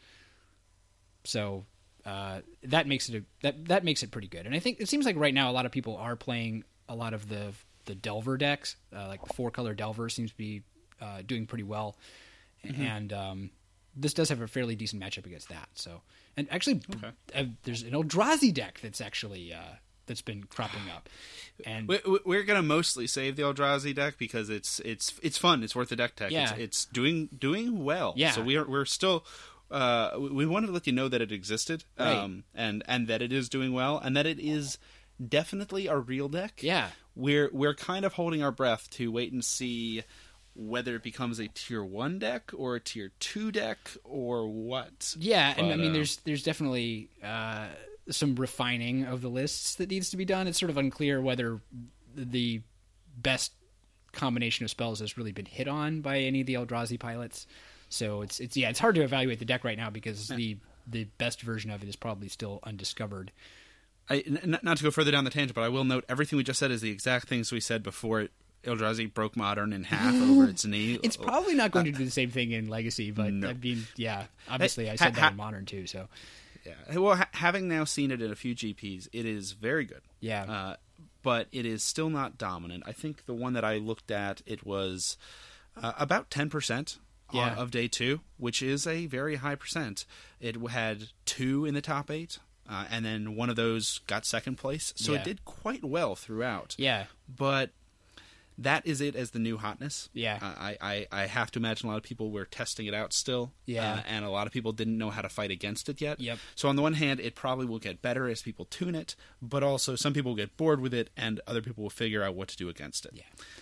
So uh, that makes it a, that that makes it pretty good. And I think it seems like right now a lot of people are playing a lot of the the Delver decks. Uh, like the four-color Delver seems to be uh, doing pretty well. Mm-hmm. And... Um, this does have a fairly decent matchup against that. So, and actually, okay. uh, there's an Eldrazi deck that's actually uh, that's been cropping up. And we, we're going to mostly save the Eldrazi deck because it's it's it's fun. It's worth the deck tech. Yeah. It's, it's doing doing well. Yeah. So we are we're still. Uh, we wanted to let you know that it existed, right. um, and and that it is doing well, and that it is definitely a real deck. Yeah. We're we're kind of holding our breath to wait and see whether it becomes a tier one deck or a tier two deck or what. Yeah, but, and I mean, uh, there's there's definitely uh, some refining of the lists that needs to be done. It's sort of unclear whether the best combination of spells has really been hit on by any of the Eldrazi pilots. So it's it's yeah, it's hard to evaluate the deck right now because yeah. the the best version of it is probably still undiscovered. I, n- not to go further down the tangent, but I will note everything we just said is the exact things we said before it. Eldrazi broke Modern in half over its knee. It's probably not going to do the same thing in Legacy, but no. I mean, yeah, obviously I said ha- that in Modern too. So, yeah. Well, ha- having now seen it in a few G Ps, it is very good. Yeah, uh, but it is still not dominant. I think the one that I looked at, it was uh, about ten percent yeah. of day two, which is a very high percent. It had two in the top eight. Uh, and then one of those got second place, so yeah. it did quite well throughout. Yeah, but. That is it as the new hotness. Yeah. Uh, I, I, I have to imagine a lot of people were testing it out still. Yeah. Uh, and a lot of people didn't know how to fight against it yet. Yep. So on the one hand, it probably will get better as people tune it, but also some people will get bored with it and other people will figure out what to do against it. Yeah.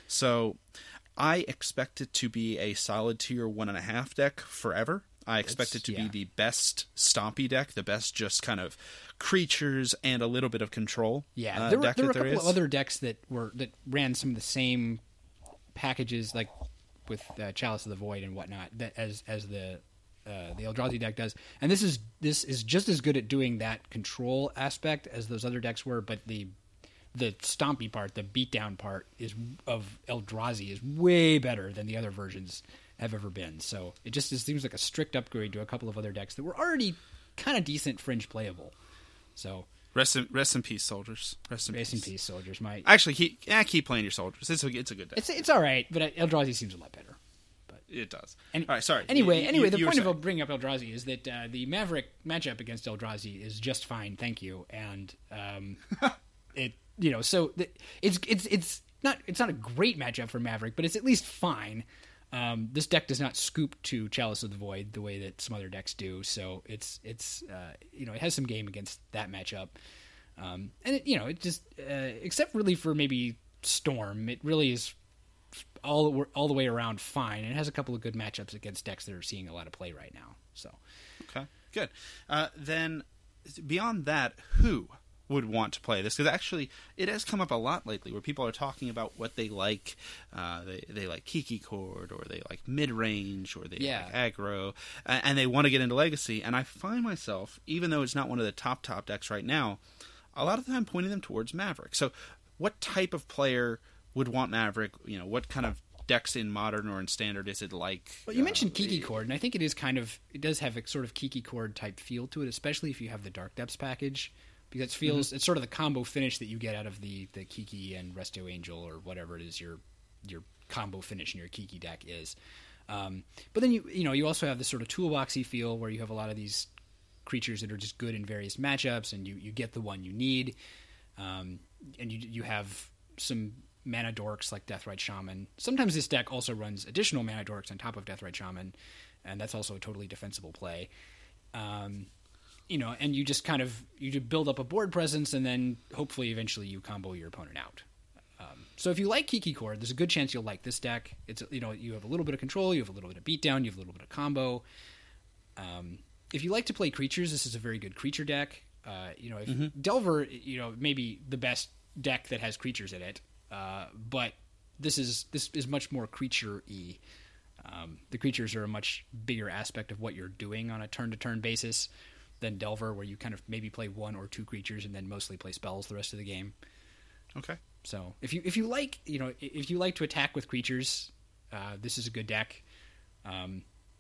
So I expect it to be a solid tier one and a half deck forever. I expect It's, it to yeah. be the best stompy deck, the best just kind of creatures and a little bit of control. Yeah, uh, there were, deck there were a that couple there of is. other decks that were that ran some of the same packages, like with uh, Chalice of the Void and whatnot, that as as the uh, the Eldrazi deck does. And this is this is just as good at doing that control aspect as those other decks were, but the the stompy part, the beatdown part, is of Eldrazi is way better than the other versions have ever been. So it just it seems like a strict upgrade to a couple of other decks that were already kind of decent fringe playable. So rest in rest in peace, soldiers. Rest in rest peace. in peace, soldiers. My Actually, keep yeah, keep playing your soldiers. It's a it's a good deck. it's it's all right, but Eldrazi seems a lot better. But It does. Any, all right, sorry. Anyway, You- anyway, you- the you were point saying- of bringing up Eldrazi is that uh, the Maverick matchup against Eldrazi is just fine, thank you. And um, it you know so the, it's it's it's not it's not a great matchup for Maverick, but it's at least fine. Um, this deck does not scoop to Chalice of the Void the way that some other decks do, so it's it's uh, you know it has some game against that matchup, um, and it, you know it just uh, except really for maybe Storm, it really is all all the way around fine, and it has a couple of good matchups against decks that are seeing a lot of play right now. So Okay, good. Uh, then beyond that, who would want to play this? Because actually, it has come up a lot lately where people are talking about what they like. Uh, they they like Kiki Chord, or they like mid range, or they Yeah. like aggro, uh, and they want to get into Legacy. And I find myself, even though it's not one of the top top decks right now, a lot of the time pointing them towards Maverick. So, what type of player would want Maverick? You know, what kind of decks in Modern or in Standard is it like? well, you uh, mentioned Kiki Chord, and I think it is kind of it does have a sort of Kiki Chord type feel to it, especially if you have the Dark Depths package. Because it feels mm-hmm. it's sort of the combo finish that you get out of the, the Kiki and Resto Angel or whatever it is your your combo finish in your Kiki deck is. Um, but then you you know you also have this sort of toolboxy feel where you have a lot of these creatures that are just good in various matchups, and you, you get the one you need. Um, and you you have some mana dorks like Deathrite Shaman. Sometimes this deck also runs additional mana dorks on top of Deathrite Shaman, and that's also a totally defensible play. Um, You know, and you just kind of you just build up a board presence, and then hopefully eventually you combo your opponent out. Um, so if you like Kiki Chord, there's a good chance you'll like this deck. It's you know you have a little bit of control, you have a little bit of beatdown, you have a little bit of combo. Um, if you like to play creatures, this is a very good creature deck. Uh, you know, if Mm-hmm. Delver, you know, maybe the best deck that has creatures in it, uh, but this is this is much more creature-y. Um, the creatures are a much bigger aspect of what you're doing on a turn-to-turn basis than Delver, where you kind of maybe play one or two creatures and then mostly play spells the rest of the game. Okay. So if you if you like you know if you like to attack with creatures, uh, this is a good deck. Um,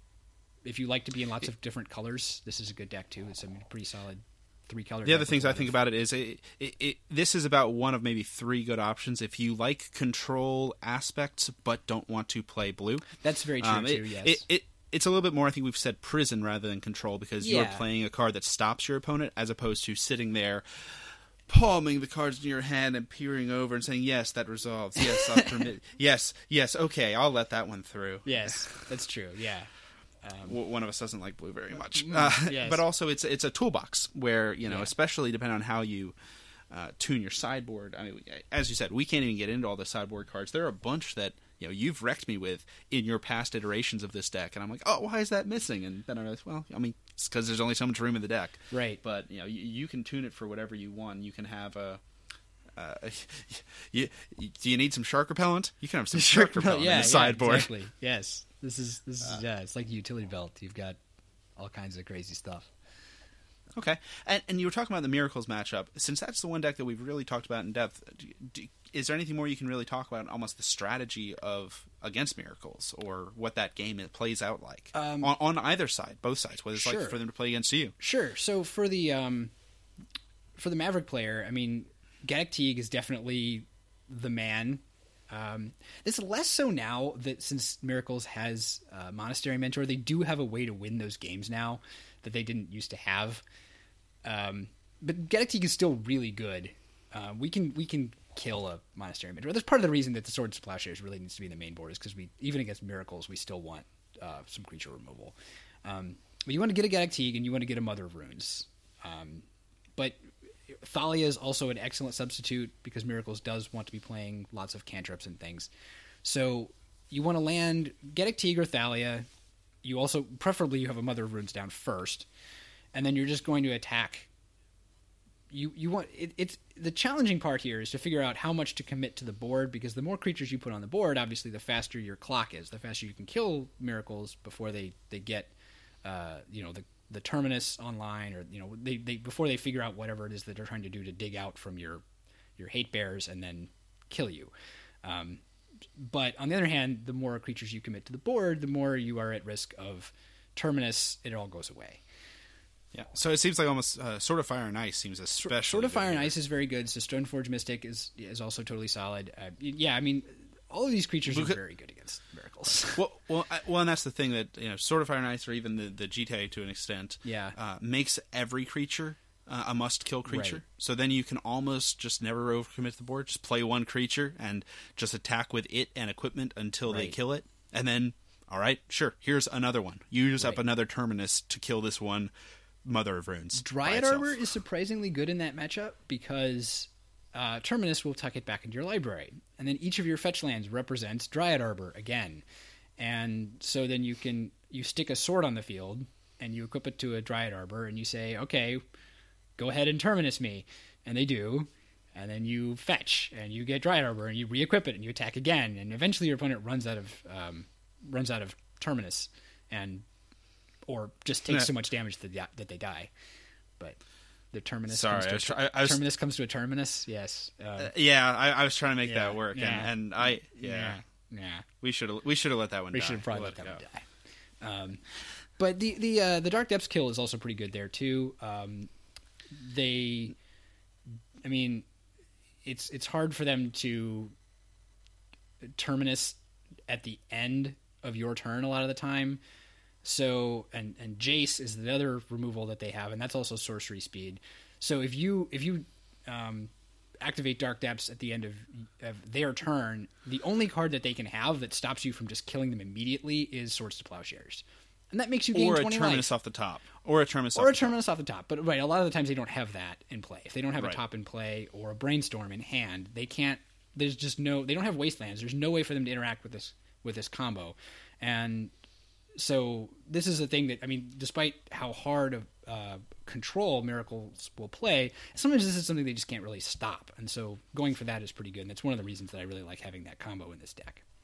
if you like to be in lots of different colors, this is a good deck too. It's a pretty solid three color. The other things I think about it is it, it, it, this is about one of maybe three good options if you like control aspects but don't want to play blue. That's very true um, too. It, yes. It, it, it's a little bit more, I think we've said prison rather than control, because Yeah. you're playing a card that stops your opponent as opposed to sitting there palming the cards in your hand and peering over and saying, yes, that resolves. Yes, I'll permit. Yes, yes, okay, I'll let that one through. Yes, that's true. Yeah. Um, W- One of us doesn't like blue very much. Mm, Uh, yes. But also it's it's a toolbox where, you know, Yeah. especially depending on how you uh, tune your sideboard. I mean, as you said, we can't even get into all the sideboard cards. There are a bunch that, you know, you've wrecked me with in your past iterations of this deck. And I'm like, oh, why is that missing? And then I realize, well, I mean, it's because there's only so much room in the deck. Right. But, you know, you, you can tune it for whatever you want. You can have a... Uh, you, you, do you need some shark repellent? You can have some shark repellent yeah, in the sideboard. Yeah, exactly. Yes. This is this is yeah. It's like a utility belt. You've got all kinds of crazy stuff. Okay, and and you were talking about the Miracles matchup. Since that's the one deck that we've really talked about in depth, do, do, is there anything more you can really talk about? Almost the strategy of against Miracles, or what that game it plays out like Um, on, on either side, both sides. What it's sure. like for them to play against you. Sure. So for the um, for the Maverick player, I mean, Gaddock Teeg is definitely the man. Um, it's less so now that since Miracles has uh, Monastery Mentor, they do have a way to win those games now that they didn't used to have. Um, but Gaddock Teeg is still really good. Uh, we can we can kill a Monastery Mentor. That's part of the reason that the Swords to Plowshares really needs to be in the main board, is because we even against Miracles we still want uh, some creature removal. Um, but you want to get a Gaddock Teeg and you want to get a Mother of Runes. Um, but Thalia is also an excellent substitute because Miracles does want to be playing lots of cantrips and things. So you want to land Gaddock Teeg or Thalia. You also, preferably, you have a Mother of Runes down first, and then you're just going to attack. You you want it, it's the challenging part here is to figure out how much to commit to the board, because the more creatures you put on the board, obviously, the faster your clock is. The faster you can kill Miracles before they they get, uh, you know, the the terminus online, or you know they, they before they figure out whatever it is that they're trying to do to dig out from your your hate bears and then kill you. Um, but on the other hand, the more creatures you commit to the board, the more you are at risk of terminus. It all goes away. Yeah. So it seems like almost uh, Sword of Fire and Ice seems especially. Sword of Fire and good. Ice is very good. So Stoneforge Mystic is is also totally solid. Uh, yeah, I mean, all of these creatures Because- are very good against Miracles. Well, well, I, well, and that's the thing that, you know, Sword of Fire and Ice, or even the the G T A to an extent, Yeah. uh, makes every creature uh, a must-kill creature. Right. So then you can almost just never overcommit to the board. Just play one creature and just attack with it and equipment until they Right. kill it, and then, all right, sure, here's another one. Use up Right. another Terminus to kill this one Mother of Runes. by Dryad itself. Arbor is surprisingly good in that matchup because uh, Terminus will tuck it back into your library. And then each of your fetch lands represents Dryad Arbor again. And so then you can you stick a sword on the field and you equip it to a Dryad Arbor and you say, okay, go ahead and Terminus me. And they do. And then you fetch and you get Dryad Arbor and you re-equip it and you attack again. And eventually your opponent runs out of um, runs out of Terminus and or just takes Yeah. so much damage that, that they die. But the Terminus Sorry, comes to I a was ter- try- I was- Terminus comes to a Terminus, yes. Um, Uh, yeah, I, I was trying to make Yeah, that work, yeah. and, and I yeah, yeah. yeah. we should have we should have let that one. We die. should have probably We'll let that it one go. die. Um, but the the uh, the Dark Depths kill is also pretty good there too. Um, they, I mean, it's it's hard for them to Terminus at the end of your turn a lot of the time. So and and Jace is the other removal that they have, and that's also sorcery speed. So if you if you um, activate Dark Depths at the end of, of their turn, the only card that they can have that stops you from just killing them immediately is Swords to Plowshares, and that makes you gain Or a twenty Terminus life. off the top, or a Terminus, Or off a the top. Terminus off the top. But right, a lot of the times they don't have that in play. If they don't have Right. a top in play or a Brainstorm in hand, they can't. There's just no. They don't have Wastelands. There's no way for them to interact with this with this combo, and so this is a thing that, I mean, despite how hard of uh, control Miracles will play, sometimes this is something they just can't really stop. And so going for that is pretty good. And that's one of the reasons that I really like having that combo in this deck.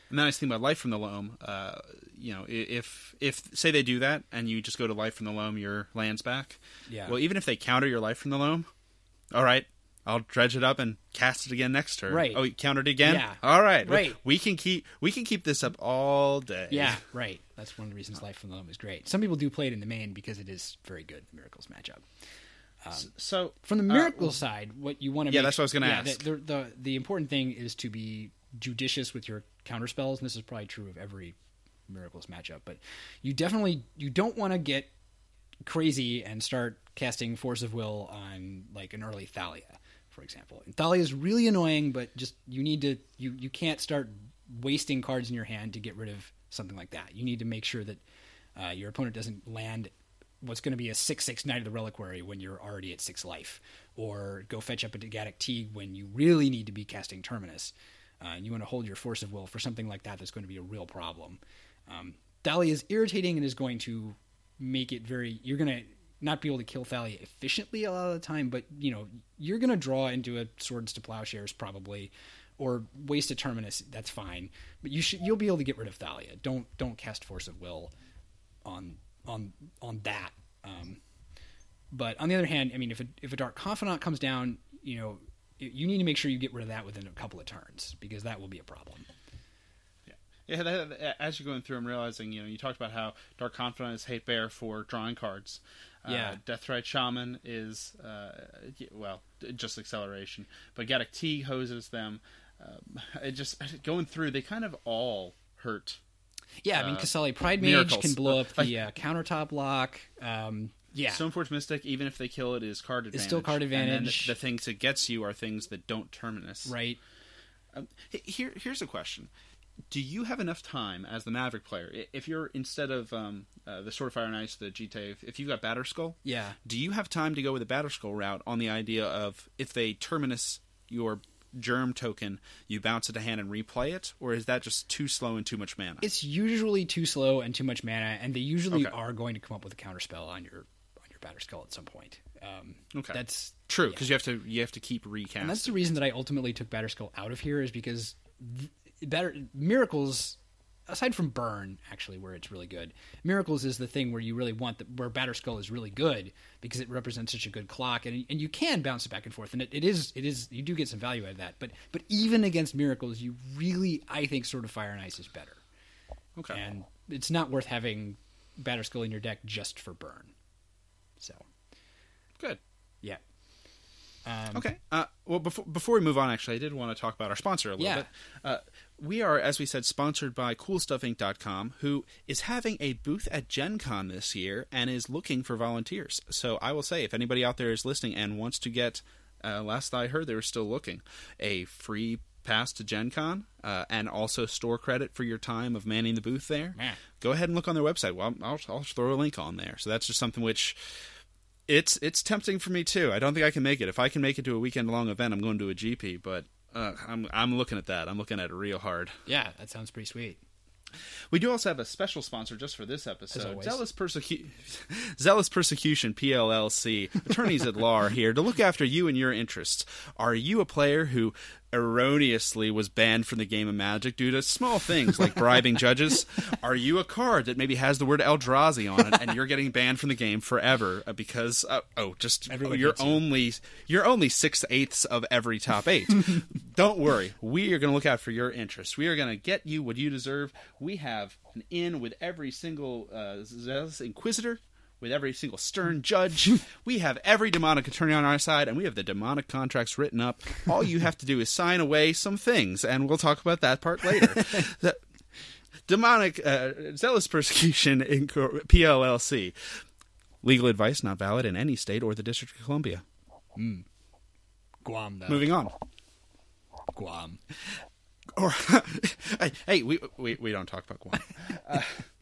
And the nice thing about Life from the Loam, uh, you know, if if say they do that and you just go to Life from the Loam, your land's back. Yeah. Well, even if they counter your Life from the Loam, all right, I'll dredge it up and cast it again next turn. Right. Oh, you countered again? Yeah. All right. Right. We, we can keep we can keep this up all day. Yeah, right. That's one of the reasons Life from the Loam is great. Some people do play it in the main because it is very good, the Miracles matchup. Um, so from the uh, Miracle side, what you want to yeah, make, that's what I was gonna yeah, ask. The, the, the the important thing is to be judicious with your counter spells, and this is probably true of every Miracles matchup. But you definitely you don't want to get crazy and start casting Force of Will on like an early Thalia, for example. And Thalia is really annoying, but just you need to you you can't start wasting cards in your hand to get rid of something like that. You need to make sure that uh, your opponent doesn't land what's going to be a six six Knight of the Reliquary when you're already at six life, or go fetch up a Dagaddic Teague when you really need to be casting Terminus. Uh, and you want to hold your Force of Will for something like that that's going to be a real problem. Um, Thalia is irritating and is going to make it very... You're going to not be able to kill Thalia efficiently a lot of the time, but you know you're going to draw into a Swords to Plowshares probably, or waste a Terminus. That's fine, but you should you'll be able to get rid of Thalia. Don't don't cast Force of Will on on on that. Um, but on the other hand, I mean, if a if a Dark Confidant comes down, you know, you need to make sure you get rid of that within a couple of turns because that will be a problem. Yeah, that, as you're going through, I'm realizing, you know, you talked about how Dark Confidant is hate bear for drawing cards. Yeah. Uh, Deathrite Shaman is, uh, well, just acceleration. But Dagaddic Teague hoses them. Um, it just, going through, they kind of all hurt. Yeah, I mean, uh, Kasali Pride Mage miracles. can blow up Like- the uh, countertop lock. Um, yeah. Stoneforge Mystic, even if they kill it, is card advantage. It's still card And then advantage. the, the things it gets you are things that don't Terminus. Right. Um, here, here's a question. Do you have enough time as the Maverick player, i- if you're, instead of um, uh, the Sword of Fire and Ice, the G T A, if, if you've got Batterskull, Yeah. do you have time to go with the Batterskull route on the idea of if they Terminus your Germ token, you bounce it to hand and replay it? Or is that just too slow and too much mana? It's usually too slow and too much mana, and they usually Okay. are going to come up with a counterspell on your on your Batterskull at some point. Um, Okay. That's True, yeah. because you have to you have to keep recasting. And that's the reason that I ultimately took Batterskull out of here is because th- Batter- Miracles, aside from Burn, actually, where it's really good, Miracles is the thing where you really want, the, where Batterskull is really good because it represents such a good clock, and and you can bounce it back and forth, and it, it is it is you do get some value out of that. But but even against Miracles, you really, I think, Sword of Fire and Ice is better. Okay. And it's not worth having Batterskull in your deck just for Burn. So, Good. yeah. Um, Okay. Uh, well, before before we move on, actually, I did want to talk about our sponsor a little Yeah. bit. Uh, we are, as we said, sponsored by Cool Stuff Inc dot com, who is having a booth at Gen Con this year and is looking for volunteers. So I will say, if anybody out there is listening and wants to get, uh, last I heard, they were still looking, a free pass to Gen Con uh, and also store credit for your time of manning the booth there, Yeah. go ahead and look on their website. Well, I'll, I'll throw a link on there. So that's just something which... It's it's tempting for me too. I don't think I can make it. If I can make it to a weekend long event, I'm going to a G P. But uh, I'm I'm looking at that. I'm looking at it real hard. Yeah, that sounds pretty sweet. We do also have a special sponsor just for this As episode. always. Zealous, Persecu- Zealous Persecution P L L C, attorneys at law are here to look after you and your interests. Are you a player who erroneously was banned from the game of Magic due to small things like bribing judges? Are you a card that maybe has the word Eldrazi on it and you're getting banned from the game forever uh, because uh, oh just Everyone you're hates you. only you're only six eighths of every top eight? Don't worry, we are going to look out for your interests. We are going to get you what you deserve. We have an in with every single uh, zealous inquisitor, with every single stern judge. We have every demonic attorney on our side, and we have the demonic contracts written up. All you have to do is sign away some things, and we'll talk about that part later. The demonic uh, Zealous Persecution Inc P L L C. Legal advice not valid in any state or the District of Columbia. Guam, though. Moving on. Guam. Or hey, hey, we, we we don't talk about Guam. Uh,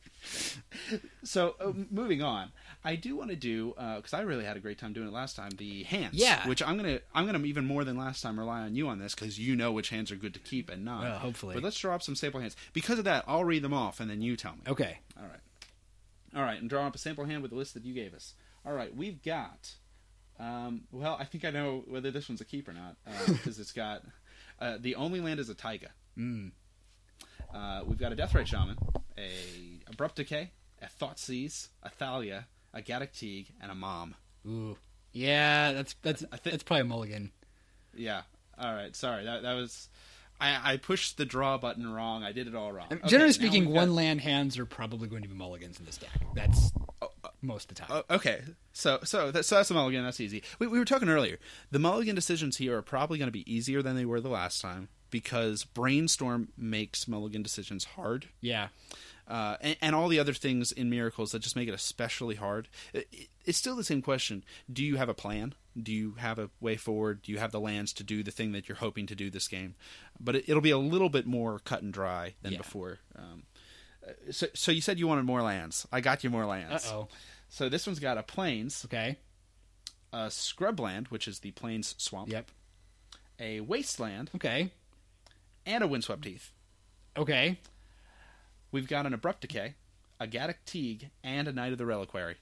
so uh, moving on, I do want to do because I really had a great time doing it last time. The hands, Yeah. which I'm gonna I'm gonna even more than last time rely on you on this because you know which hands are good to keep and not. Well, hopefully. But let's draw up some sample hands. Because of that, I'll read them off and then you tell me. Okay. All right. All right, I'm drawing up a sample hand with the list that you gave us. All right, we've got. Um, well, I think I know whether this one's a keep or not because it's got uh, the only land is a taiga. Mm. Uh, we've got a Deathrite Shaman, a Abrupt Decay, a Thoughtseize, a Thalia, a Gaddock Teeg, and a Mom. Ooh. Yeah, that's that's I thi- that's probably a mulligan. Yeah. All right. Sorry. That that was. I, I pushed the draw button wrong. I did it all wrong. Okay, Generally now speaking, we've one got- land hands are probably going to be mulligans in this deck. That's most of the time. Oh, okay, so so that, so that's a mulligan. That's easy. We, we were talking earlier. The mulligan decisions here are probably going to be easier than they were the last time because Brainstorm makes mulligan decisions hard, Yeah. uh, and, and all the other things in Miracles that just make it especially hard. It, it- it's still the same question: do you have a plan? Do you have a way forward? Do you have the lands to do the thing that you're hoping to do this game? But it, it'll be a little bit more cut and dry than Yeah. before. Um, so, so you said you wanted more lands. I got you more lands. Uh-oh. So this one's got a Plains, Okay. a Scrubland, which is the Plains Swamp, Yep. a Wasteland, Okay. and a Windswept Heath. Okay. We've got an Abrupt Decay, a Gaddock Teeg, and a Knight of the Reliquary.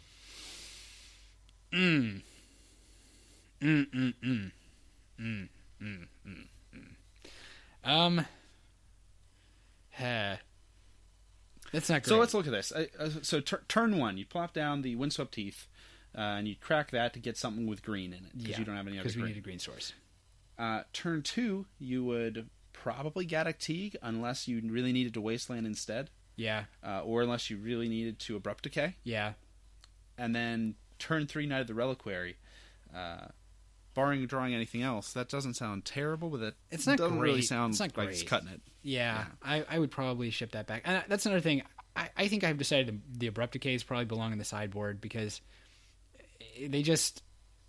Mm. Mm, mm, mm. Mm, mm, mm, mm. Um. Huh. That's not great. So let's look at this. Uh, uh, so tur turn one, you plop down the Windswept Heath, uh, and you crack that to get something with green in it, because Yeah, you don't have any other because we green. need a green source. Uh, turn two, you would probably Gaddock Teeg, unless you really needed to Wasteland instead, Yeah. uh, or unless you really needed to Abrupt Decay. Yeah. And then turn three, Knight of the Reliquary. Uh, barring drawing anything else, that doesn't sound terrible, but it It's not doesn't great. really sound It's not like it's great. cutting it. Yeah, I, I would probably ship that back. And that's another thing. I, I think I've decided the, the Abrupt Decays probably belong in the sideboard because they just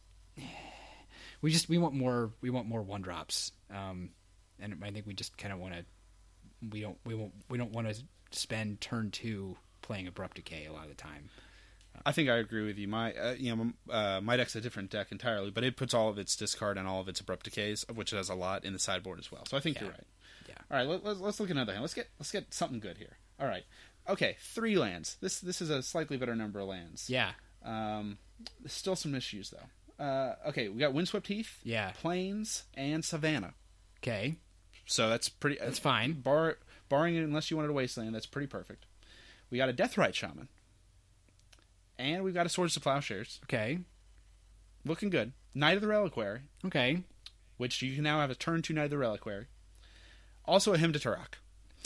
we just we want more we want more one drops. Um, and I think we just kind of want to we don't we won't we don't want to spend turn two playing Abrupt Decay a lot of the time. I think I agree with you. My uh, you know uh, my deck's a different deck entirely, but it puts all of its discard and all of its Abrupt Decays, of which it has a lot, in the sideboard as well. So I think Yeah. you're right. Yeah. All right, let, let's let's look at another hand. Let's get let's get something good here. All right, okay, three lands. This this is a slightly better number of lands. Yeah. Um, there's still some issues though. Uh, okay, we got Windswept Heath, Yeah. Plains, and Savannah. Okay. So that's pretty. That's fine. Bar, barring unless you wanted a Wasteland, that's pretty perfect. We got a Deathrite Shaman, and we've got a Swords to Plowshares. Okay. Looking good. Knight of the Reliquary, Okay. which you can now have a turn two Knight of the Reliquary. Also a Hymn to Turok.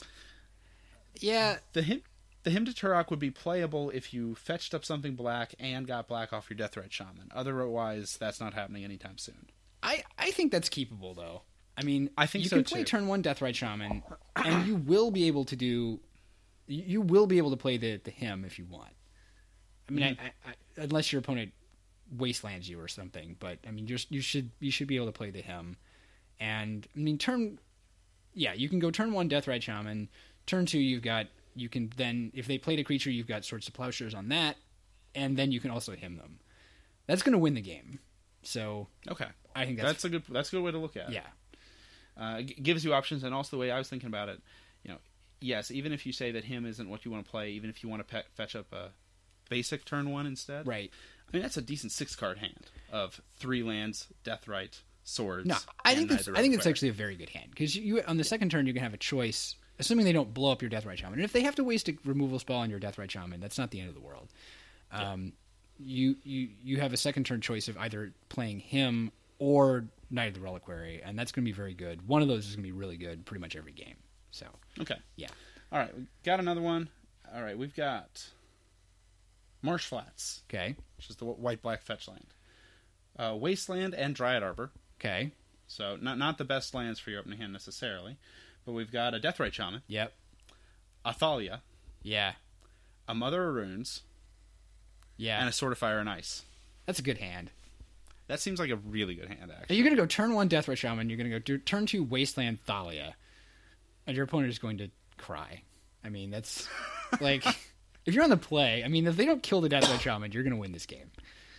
Yeah. The hymn, the Hymn to Turok would be playable if you fetched up something black and got black off your Deathrite Shaman. Otherwise, that's not happening anytime soon. I, I think that's keepable though. I mean, I think you so, can play too. turn one Deathrite Shaman, and you will be able to do. You you will be able to play the the hymn if you want. I mean, Mm-hmm. I, I, I, unless your opponent wastelands you or something, but I mean, just you should you should be able to play the hymn. And I mean, turn, yeah, you can go turn one Deathrite Shaman. Turn two, you've got you can then if they played a creature, you've got Swords to Plowshares on that, and then you can also hymn them. That's going to win the game. So Okay, I think that's, that's a good that's a good way to look at it. yeah. Uh, it g- gives you options, and also the way I was thinking about it, you know, yes, even if you say that him isn't what you want to play, even if you want to pe- fetch up a basic turn one instead, Right. I mean, that's a decent six card hand of three lands, Deathrite, Swords. No, I and think Knight that's of the I think it's Reliquary. actually a very good hand because you on the second turn you can have a choice, assuming they don't blow up your Deathrite Shaman. And if they have to waste a removal spell on your Deathrite Shaman, that's not the end of the world. Um, you you you have a second turn choice of either playing him or Knight of the Reliquary, and that's going to be very good. One of those is going to be really good pretty much every game. So Okay. yeah, All right, we got another one. All right, we've got Marsh Flats, okay, which is the white black fetch land, uh, Wasteland, and Dryad Arbor. okay, So not not the best lands for your opening hand necessarily, but we've got a Deathrite Shaman, yep, a Thalia, yeah, a Mother of Runes, yeah. and a Sword of Fire and Ice. That's a good hand. That seems like a really good hand, actually. You're going to go turn one Deathrite Shaman. You're going to go do, turn two Wasteland Thalia, and your opponent is going to cry. I mean, that's like if you're on the play. I mean, if they don't kill the Deathrite Shaman, you're going to win this game.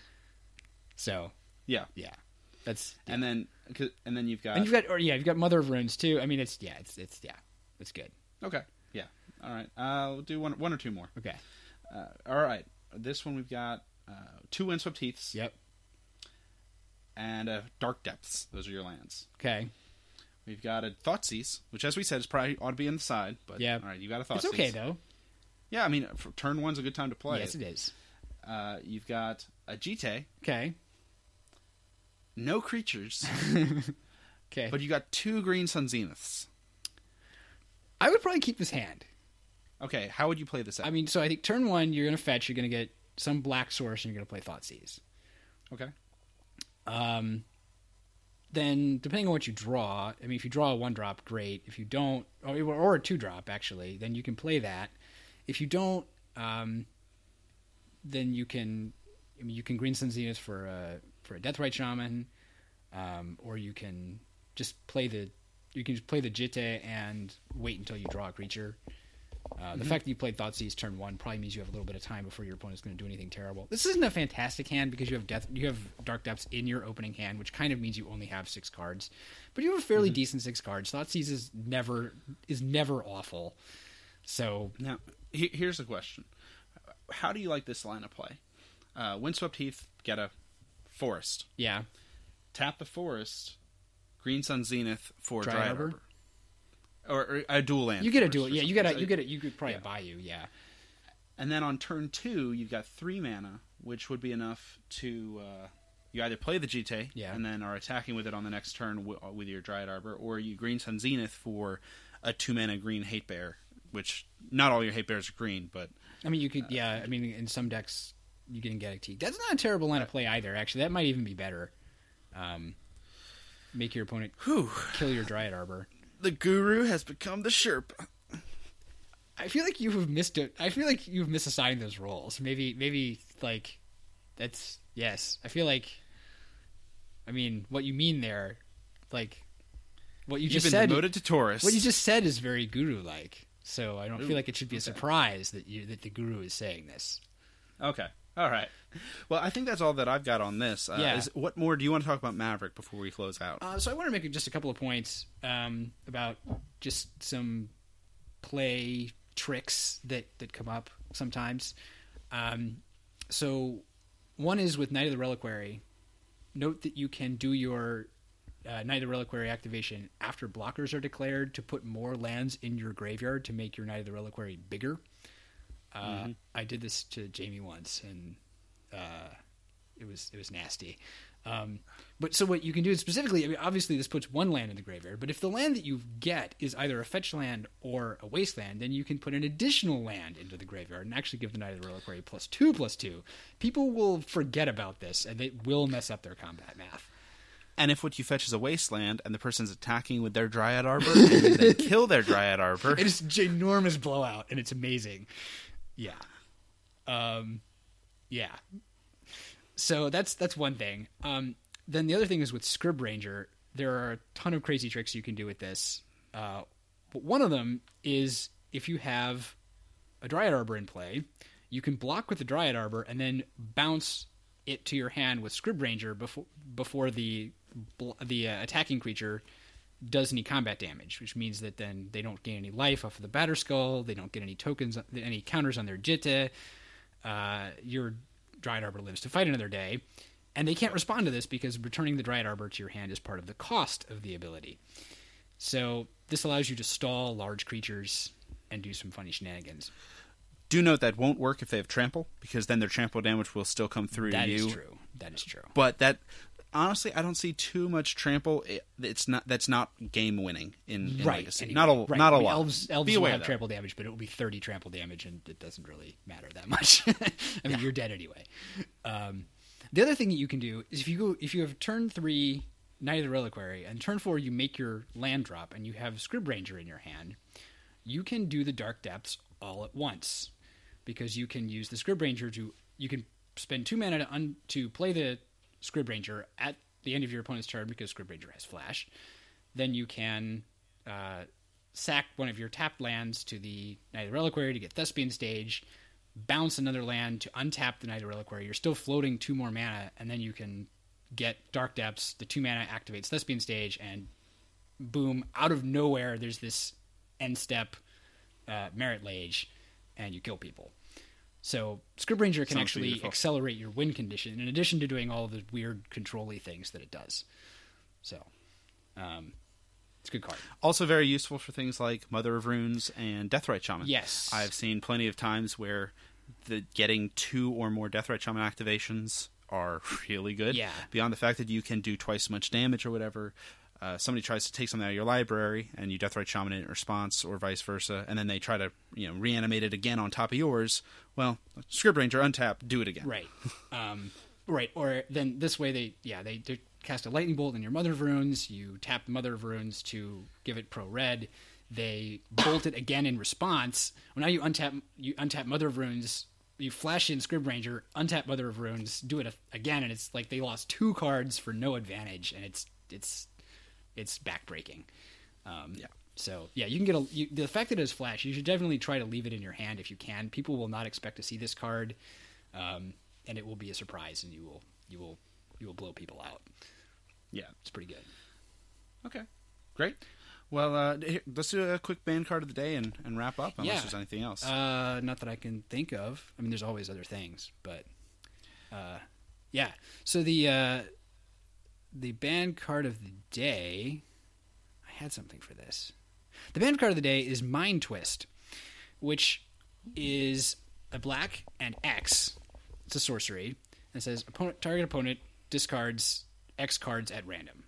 So Yeah, yeah, that's and then 'cause- and then you've got and you've got or yeah, you've got Mother of Runes too. I mean, it's yeah, it's it's yeah, it's good. okay, yeah, all right. Uh, we'll do one one or two more. Okay. Uh, all right, this one we've got uh, two Windswept Heaths. Yep. And uh, Dark Depths. Those are your lands. Okay. We've got a Thoughtseize, which, as we said, is probably ought to be on the side. But yeah. all right, you got a Thoughtseize. It's okay though. Yeah, I mean, for turn one's a good time to play. Yes, it, it is. Uh, you've got a Jite. Okay. No creatures. Okay. But you got two Green Sun Zeniths. I would probably keep this hand. Okay, how would you play this out? I mean, so I think turn one, you're going to fetch, you're going to get some black source, and you're going to play Thoughtseize. Okay. Um, then, depending on what you draw, I mean, if you draw a one-drop, great. If you don't, or, or a two-drop, actually, then you can play that. If you don't, um, then you can, I mean, you can Green Sun Zenith for a, for a Deathrite Shaman, um, or you can just play the, you can just play the Jite and wait until you draw a creature. Uh, the mm-hmm. fact that you played Thoughtseize turn one probably means you have a little bit of time before your opponent's going to do anything terrible. This isn't a fantastic hand because you have death, you have Dark Depths in your opening hand, which kind of means you only have six cards. But you have a fairly mm-hmm. decent six cards. Thoughtseize is never is never awful. So now, he, here's the question: how do you like this line of play? Uh, Windswept Heath, get a forest. Yeah. Tap the forest. Green Sun Zenith for Dryad Dryad Arbor. Arbor. Or, or a dual land. You get a dual, yeah. You get a, so you get a, you could probably yeah. buy you, yeah. And then on turn two, you've got three mana, which would be enough to uh, you either play the Jite, yeah. and then are attacking with it on the next turn w- with your Dryad Arbor, or you Green Sun Zenith for a two mana green Hate Bear, which not all your Hate Bears are green, but I mean, you could, uh, yeah. I mean, in some decks, you can get a Teak. That's not a terrible line of play either. Actually, that might even be better. Um, make your opponent whew. kill your Dryad Arbor. The guru has become the Sherpa. I feel like you have missed it. I feel like you've misassigned those roles. Maybe, maybe like that's yes. I feel like. I mean, what you mean there, like what you You've just been said. demoted to Taurus. What you just said is very guru-like. So I don't Ooh, feel like it should be a okay. surprise that you that the guru is saying this. Okay. All right. Well, I think that's all that I've got on this. Uh, yeah. Is, what more do you want to talk about Maverick before we close out? Uh, so I want to make just a couple of points um, about just some play tricks that, that come up sometimes. Um, so one is with Knight of the Reliquary. Note that you can do your uh, Knight of the Reliquary activation after blockers are declared to put more lands in your graveyard to make your Knight of the Reliquary bigger. Uh, mm-hmm. I did this to Jamie once, and uh, it was it was nasty. Um, but so what you can do is specifically, I mean, obviously this puts one land in the graveyard, but if the land that you get is either a fetch land or a wasteland, then you can put an additional land into the graveyard and actually give the Knight of the Reliquary plus two, plus two. People will forget about this, and they will mess up their combat math. And if what you fetch is a wasteland, and the person's attacking with their Dryad Arbor, and you then kill their Dryad Arbor... It is a ginormous blowout, and it's amazing. Yeah. Um, yeah. So that's that's one thing. Um, then the other thing is with Scrib Ranger, there are a ton of crazy tricks you can do with this. Uh, but one of them is if you have a Dryad Arbor in play, you can block with the Dryad Arbor and then bounce it to your hand with Scrib Ranger before before the the uh, attacking creature does any combat damage, which means that then they don't gain any life off of the Batterskull, they don't get any tokens, any counters on their Jite, uh, your Dryad Arbor lives to fight another day, and they can't respond to this because returning the Dryad Arbor to your hand is part of the cost of the ability. So this allows you to stall large creatures and do some funny shenanigans. Do note that won't work if they have trample, because then their trample damage will still come through that to you. That is true. That is true. But that... Honestly, I don't see too much trample. It, it's not that's not game winning in, in right. Legacy. Anyway, not a right. not a I mean, lot. Elves, elves Be will aware have though. trample damage, but it will be thirty trample damage, and it doesn't really matter that much. I mean, yeah. You're dead anyway. Um, the other thing that you can do is if you go if you have turn three Knight of the Reliquary and turn four you make your land drop and you have Scrib Ranger in your hand, you can do the Dark Depths all at once because you can use the Scrib Ranger to you can spend two mana to un, to play the Scrib Ranger at the end of your opponent's turn because Scrib Ranger has flash. Then you can uh, sack one of your tapped lands to the Knight of the Reliquary to get Thespian Stage, bounce another land to untap the Knight of the Reliquary. You're still floating two more mana, and then you can get Dark Depths. The two mana activates Thespian Stage, and boom, out of nowhere, there's this end step uh, Merit Lage, and you kill people. So Scrib Ranger can Sounds actually beautiful. accelerate your win condition in addition to doing all the weird control-y things that it does. So, um, It's a good card. Also very useful for things like Mother of Runes and Deathrite Shaman. Yes. I've seen plenty of times where the getting two or more Deathrite Shaman activations are really good. Yeah. Beyond the fact that you can do twice as much damage or whatever, uh, somebody tries to take something out of your library and you Deathrite Shaman it in response, or vice versa, and then they try to you know reanimate it again on top of yours. Well, Scrib Ranger, untap, do it again. Right. Um, right. Or then this way they yeah they, they cast a lightning bolt in your Mother of Runes. You tap the Mother of Runes to give it pro red. They bolt it again in response. Well, now you untap you untap Mother of Runes. You flash in Scrib Ranger, untap Mother of Runes, do it again, and it's like they lost two cards for no advantage, and it's it's it's backbreaking. Um, yeah. So yeah, you can get a you, the fact that it is flash. You should definitely try to leave it in your hand if you can. People will not expect to see this card, um, and it will be a surprise, and you will you will you will blow people out. Yeah, it's pretty good. Okay, great. Well, uh, here, let's do a quick band card of the day and, and wrap up, unless yeah. there's anything else. Uh, not that I can think of. I mean, there's always other things, but uh, yeah. So the uh, the band card of the day, I had something for this. The band card of the day is Mind Twist, which is a black and X. It's a sorcery. And it says, opponent, target opponent discards X cards at random.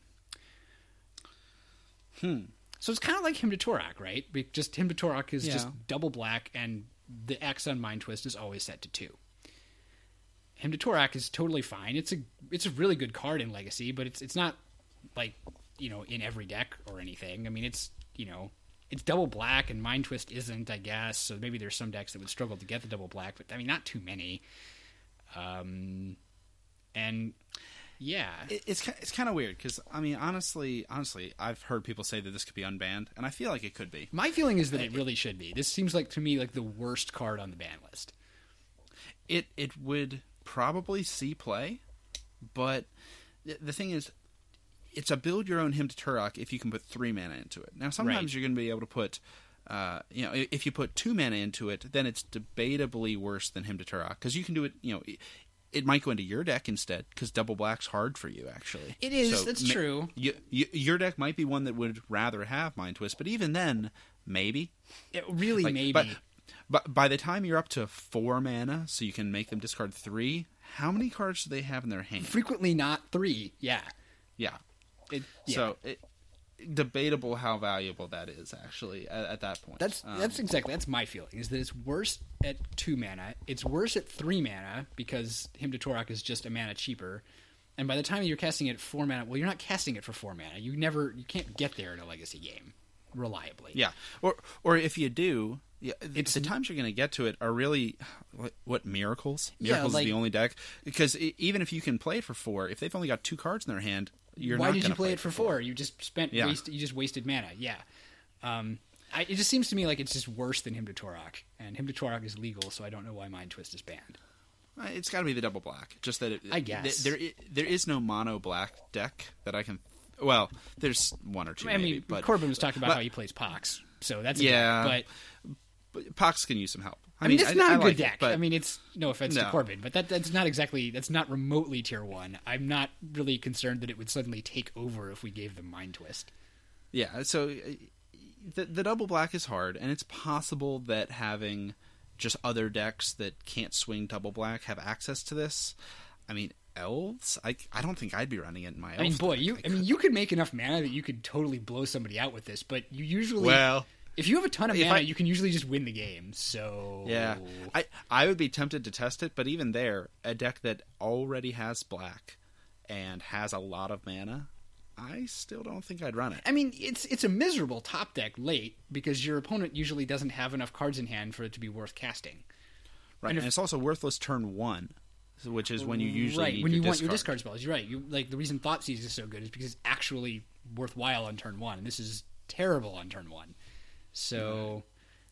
Hmm. So it's kind of like Hymn to Torok, right? Be- Just Hymn to Torok is Yeah. just double black, and the X on Mind Twist is always set to two. Hymn to Torok is totally fine. It's a it's a really good card in Legacy, but it's it's not like you know in every deck or anything. I mean, it's you know it's double black, and Mind Twist isn't, I guess. So maybe there's some decks that would struggle to get the double black, but I mean, not too many. Um, and yeah, It, it's ki- it's kind of weird because I mean, honestly, honestly, I've heard people say that this could be unbanned, and I feel like it could be. my feeling is that it really should be. This seems like to me like the worst card on the ban list. It it would probably see play, but th- the thing is, it's a build your own Hymn to Turok if you can put three mana into it. Now, sometimes Right. you're going to be able to put, uh, you know, if you put two mana into it, then it's debatably worse than Hymn to Turok because you can do it. You know, it, it might go into your deck instead because double black's hard for you. Actually, It is. So That's ma- true. You, you, your deck might be one that would rather have Mind Twist, but even then, maybe. It really Like, maybe. But, but by the time you're up to four mana, so you can make them discard three, how many cards do they have in their hand? Frequently not three. Yeah. Yeah. It, yeah. So it, debatable how valuable that is actually at, at that point. That's Um, that's exactly that's my feeling is that it's worse at two mana. It's worse at three mana because Hymn to Torok is just a mana cheaper. And by the time you're casting it at four mana, well, you're not casting it for four mana. You never, you can't get there in a Legacy game reliably. yeah. Or or if you do, yeah, It's- the times you're going to get to it are really what, what Miracles. Yeah, Miracles like- is the only deck because i even if you can play it for four, if they've only got two cards in their hand, you're Why not did you gonna play it for four? You just spent Yeah. waste, you just wasted mana. Yeah. Um, I, it just seems to me like it's just worse than Hymn to Torok, and Hymn to Torok is legal, so I don't know why Mind Twist is banned. Uh, It's got to be the double black. Just that it, I guess. th- there i- there is no mono black deck that I can. Well, there's one or two. I maybe, mean, but Corbin was talking about but- how he plays Pox, so that's a Yeah. deck, but. but Pox can use some help. I mean, it's not I a good like it, deck. but I mean, it's no offense to No. Corbin, but that that's not exactly that's not remotely tier one. I'm not really concerned that it would suddenly take over if we gave them Mind Twist. yeah. So uh, the the double black is hard, and it's possible that having just other decks that can't swing double black have access to this. I mean, elves. I I don't think I'd be running it in my. I mean, elf boy, deck. you I mean, you could make enough mana that you could totally blow somebody out with this, but you usually well. if you have a ton of if mana, I- you can usually just win the game. So Yeah, I I would be tempted to test it, but even there, a deck that already has black and has a lot of mana, I still don't think I'd run it. I mean, it's it's a miserable top deck late because your opponent usually doesn't have enough cards in hand for it to be worth casting. Right, and and, if- it's also worthless turn one, which is when you usually right need when your you want your discard. discard spells. You're right. You like the reason Thoughtseize is so good is because it's actually worthwhile on turn one, and this is terrible on turn one. So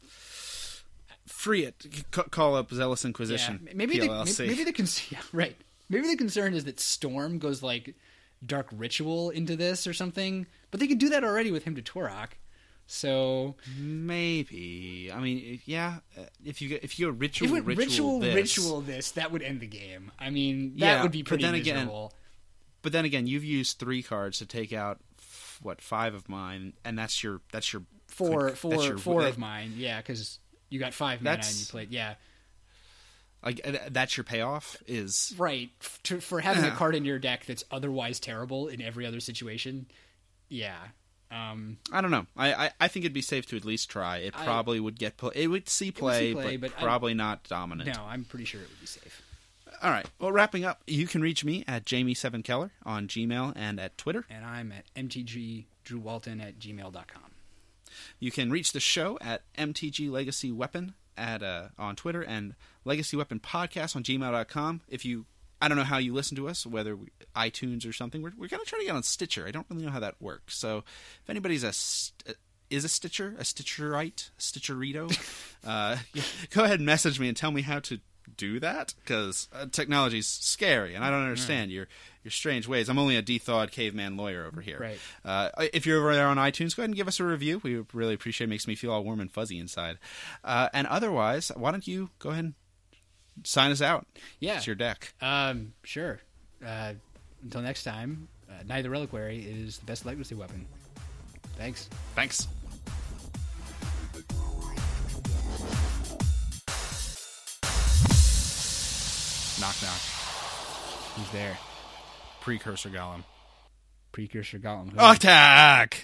Free it. C- call up Zealous yeah, Inquisition. maybe the, P L L C. maybe, maybe the con- yeah, right. Maybe the concern is that Storm goes like Dark Ritual into this or something, but they could do that already with Hymn to Torok. So Maybe. I mean, if- yeah. uh, If you get if you go ritual, if it went ritual, ritual, this, ritual this, that would end the game. I mean, that Yeah, would be but pretty then again- miserable. But then again, you've used three cards to take out what five of mine, and that's your that's your Four, quick, four, that's your, four that, of mine. Yeah, because you got five mana and That's- you played. Yeah, Like uh, that's your payoff is right. F- to, for having a Yeah. card in your deck that's otherwise terrible in every other situation. Yeah. Um, I don't know. I, I, I think it'd be safe to at least try. It I- probably would get play. It would see play, play, but, but I- probably not dominant. no, I'm pretty sure it would be safe. All right. Well, wrapping up, you can reach me at Jamie seven Keller on Gmail and at Twitter. And I'm at m t g drew walton at gmail dot com. You can reach the show at M T G Legacy Weapon at uh, on Twitter and Legacy Weapon Podcast on gmail dot com. If you, I don't know how you listen to us, whether we, iTunes or something. We're we're gonna try to get on Stitcher. I don't really know how that works. So if anybody's a st- is a Stitcher, a Stitcherite, a Stitcherito, uh, go ahead and message me and tell me how to do that, because uh, technology's scary and I don't understand your your strange ways. I'm only a de-thawed caveman lawyer over here. Right. Uh, if you're over there on iTunes, go ahead and give us a review. We would really appreciate it. It makes me feel all warm and fuzzy inside. Uh, and otherwise, why don't you go ahead and sign us out? Yeah. It's your deck. Um, sure. Uh, until next time, uh, Neither Reliquary is the best legacy weapon. Thanks. Thanks. Knock knock. Who's there? Precursor Golem. Precursor Golem. Who? Attack!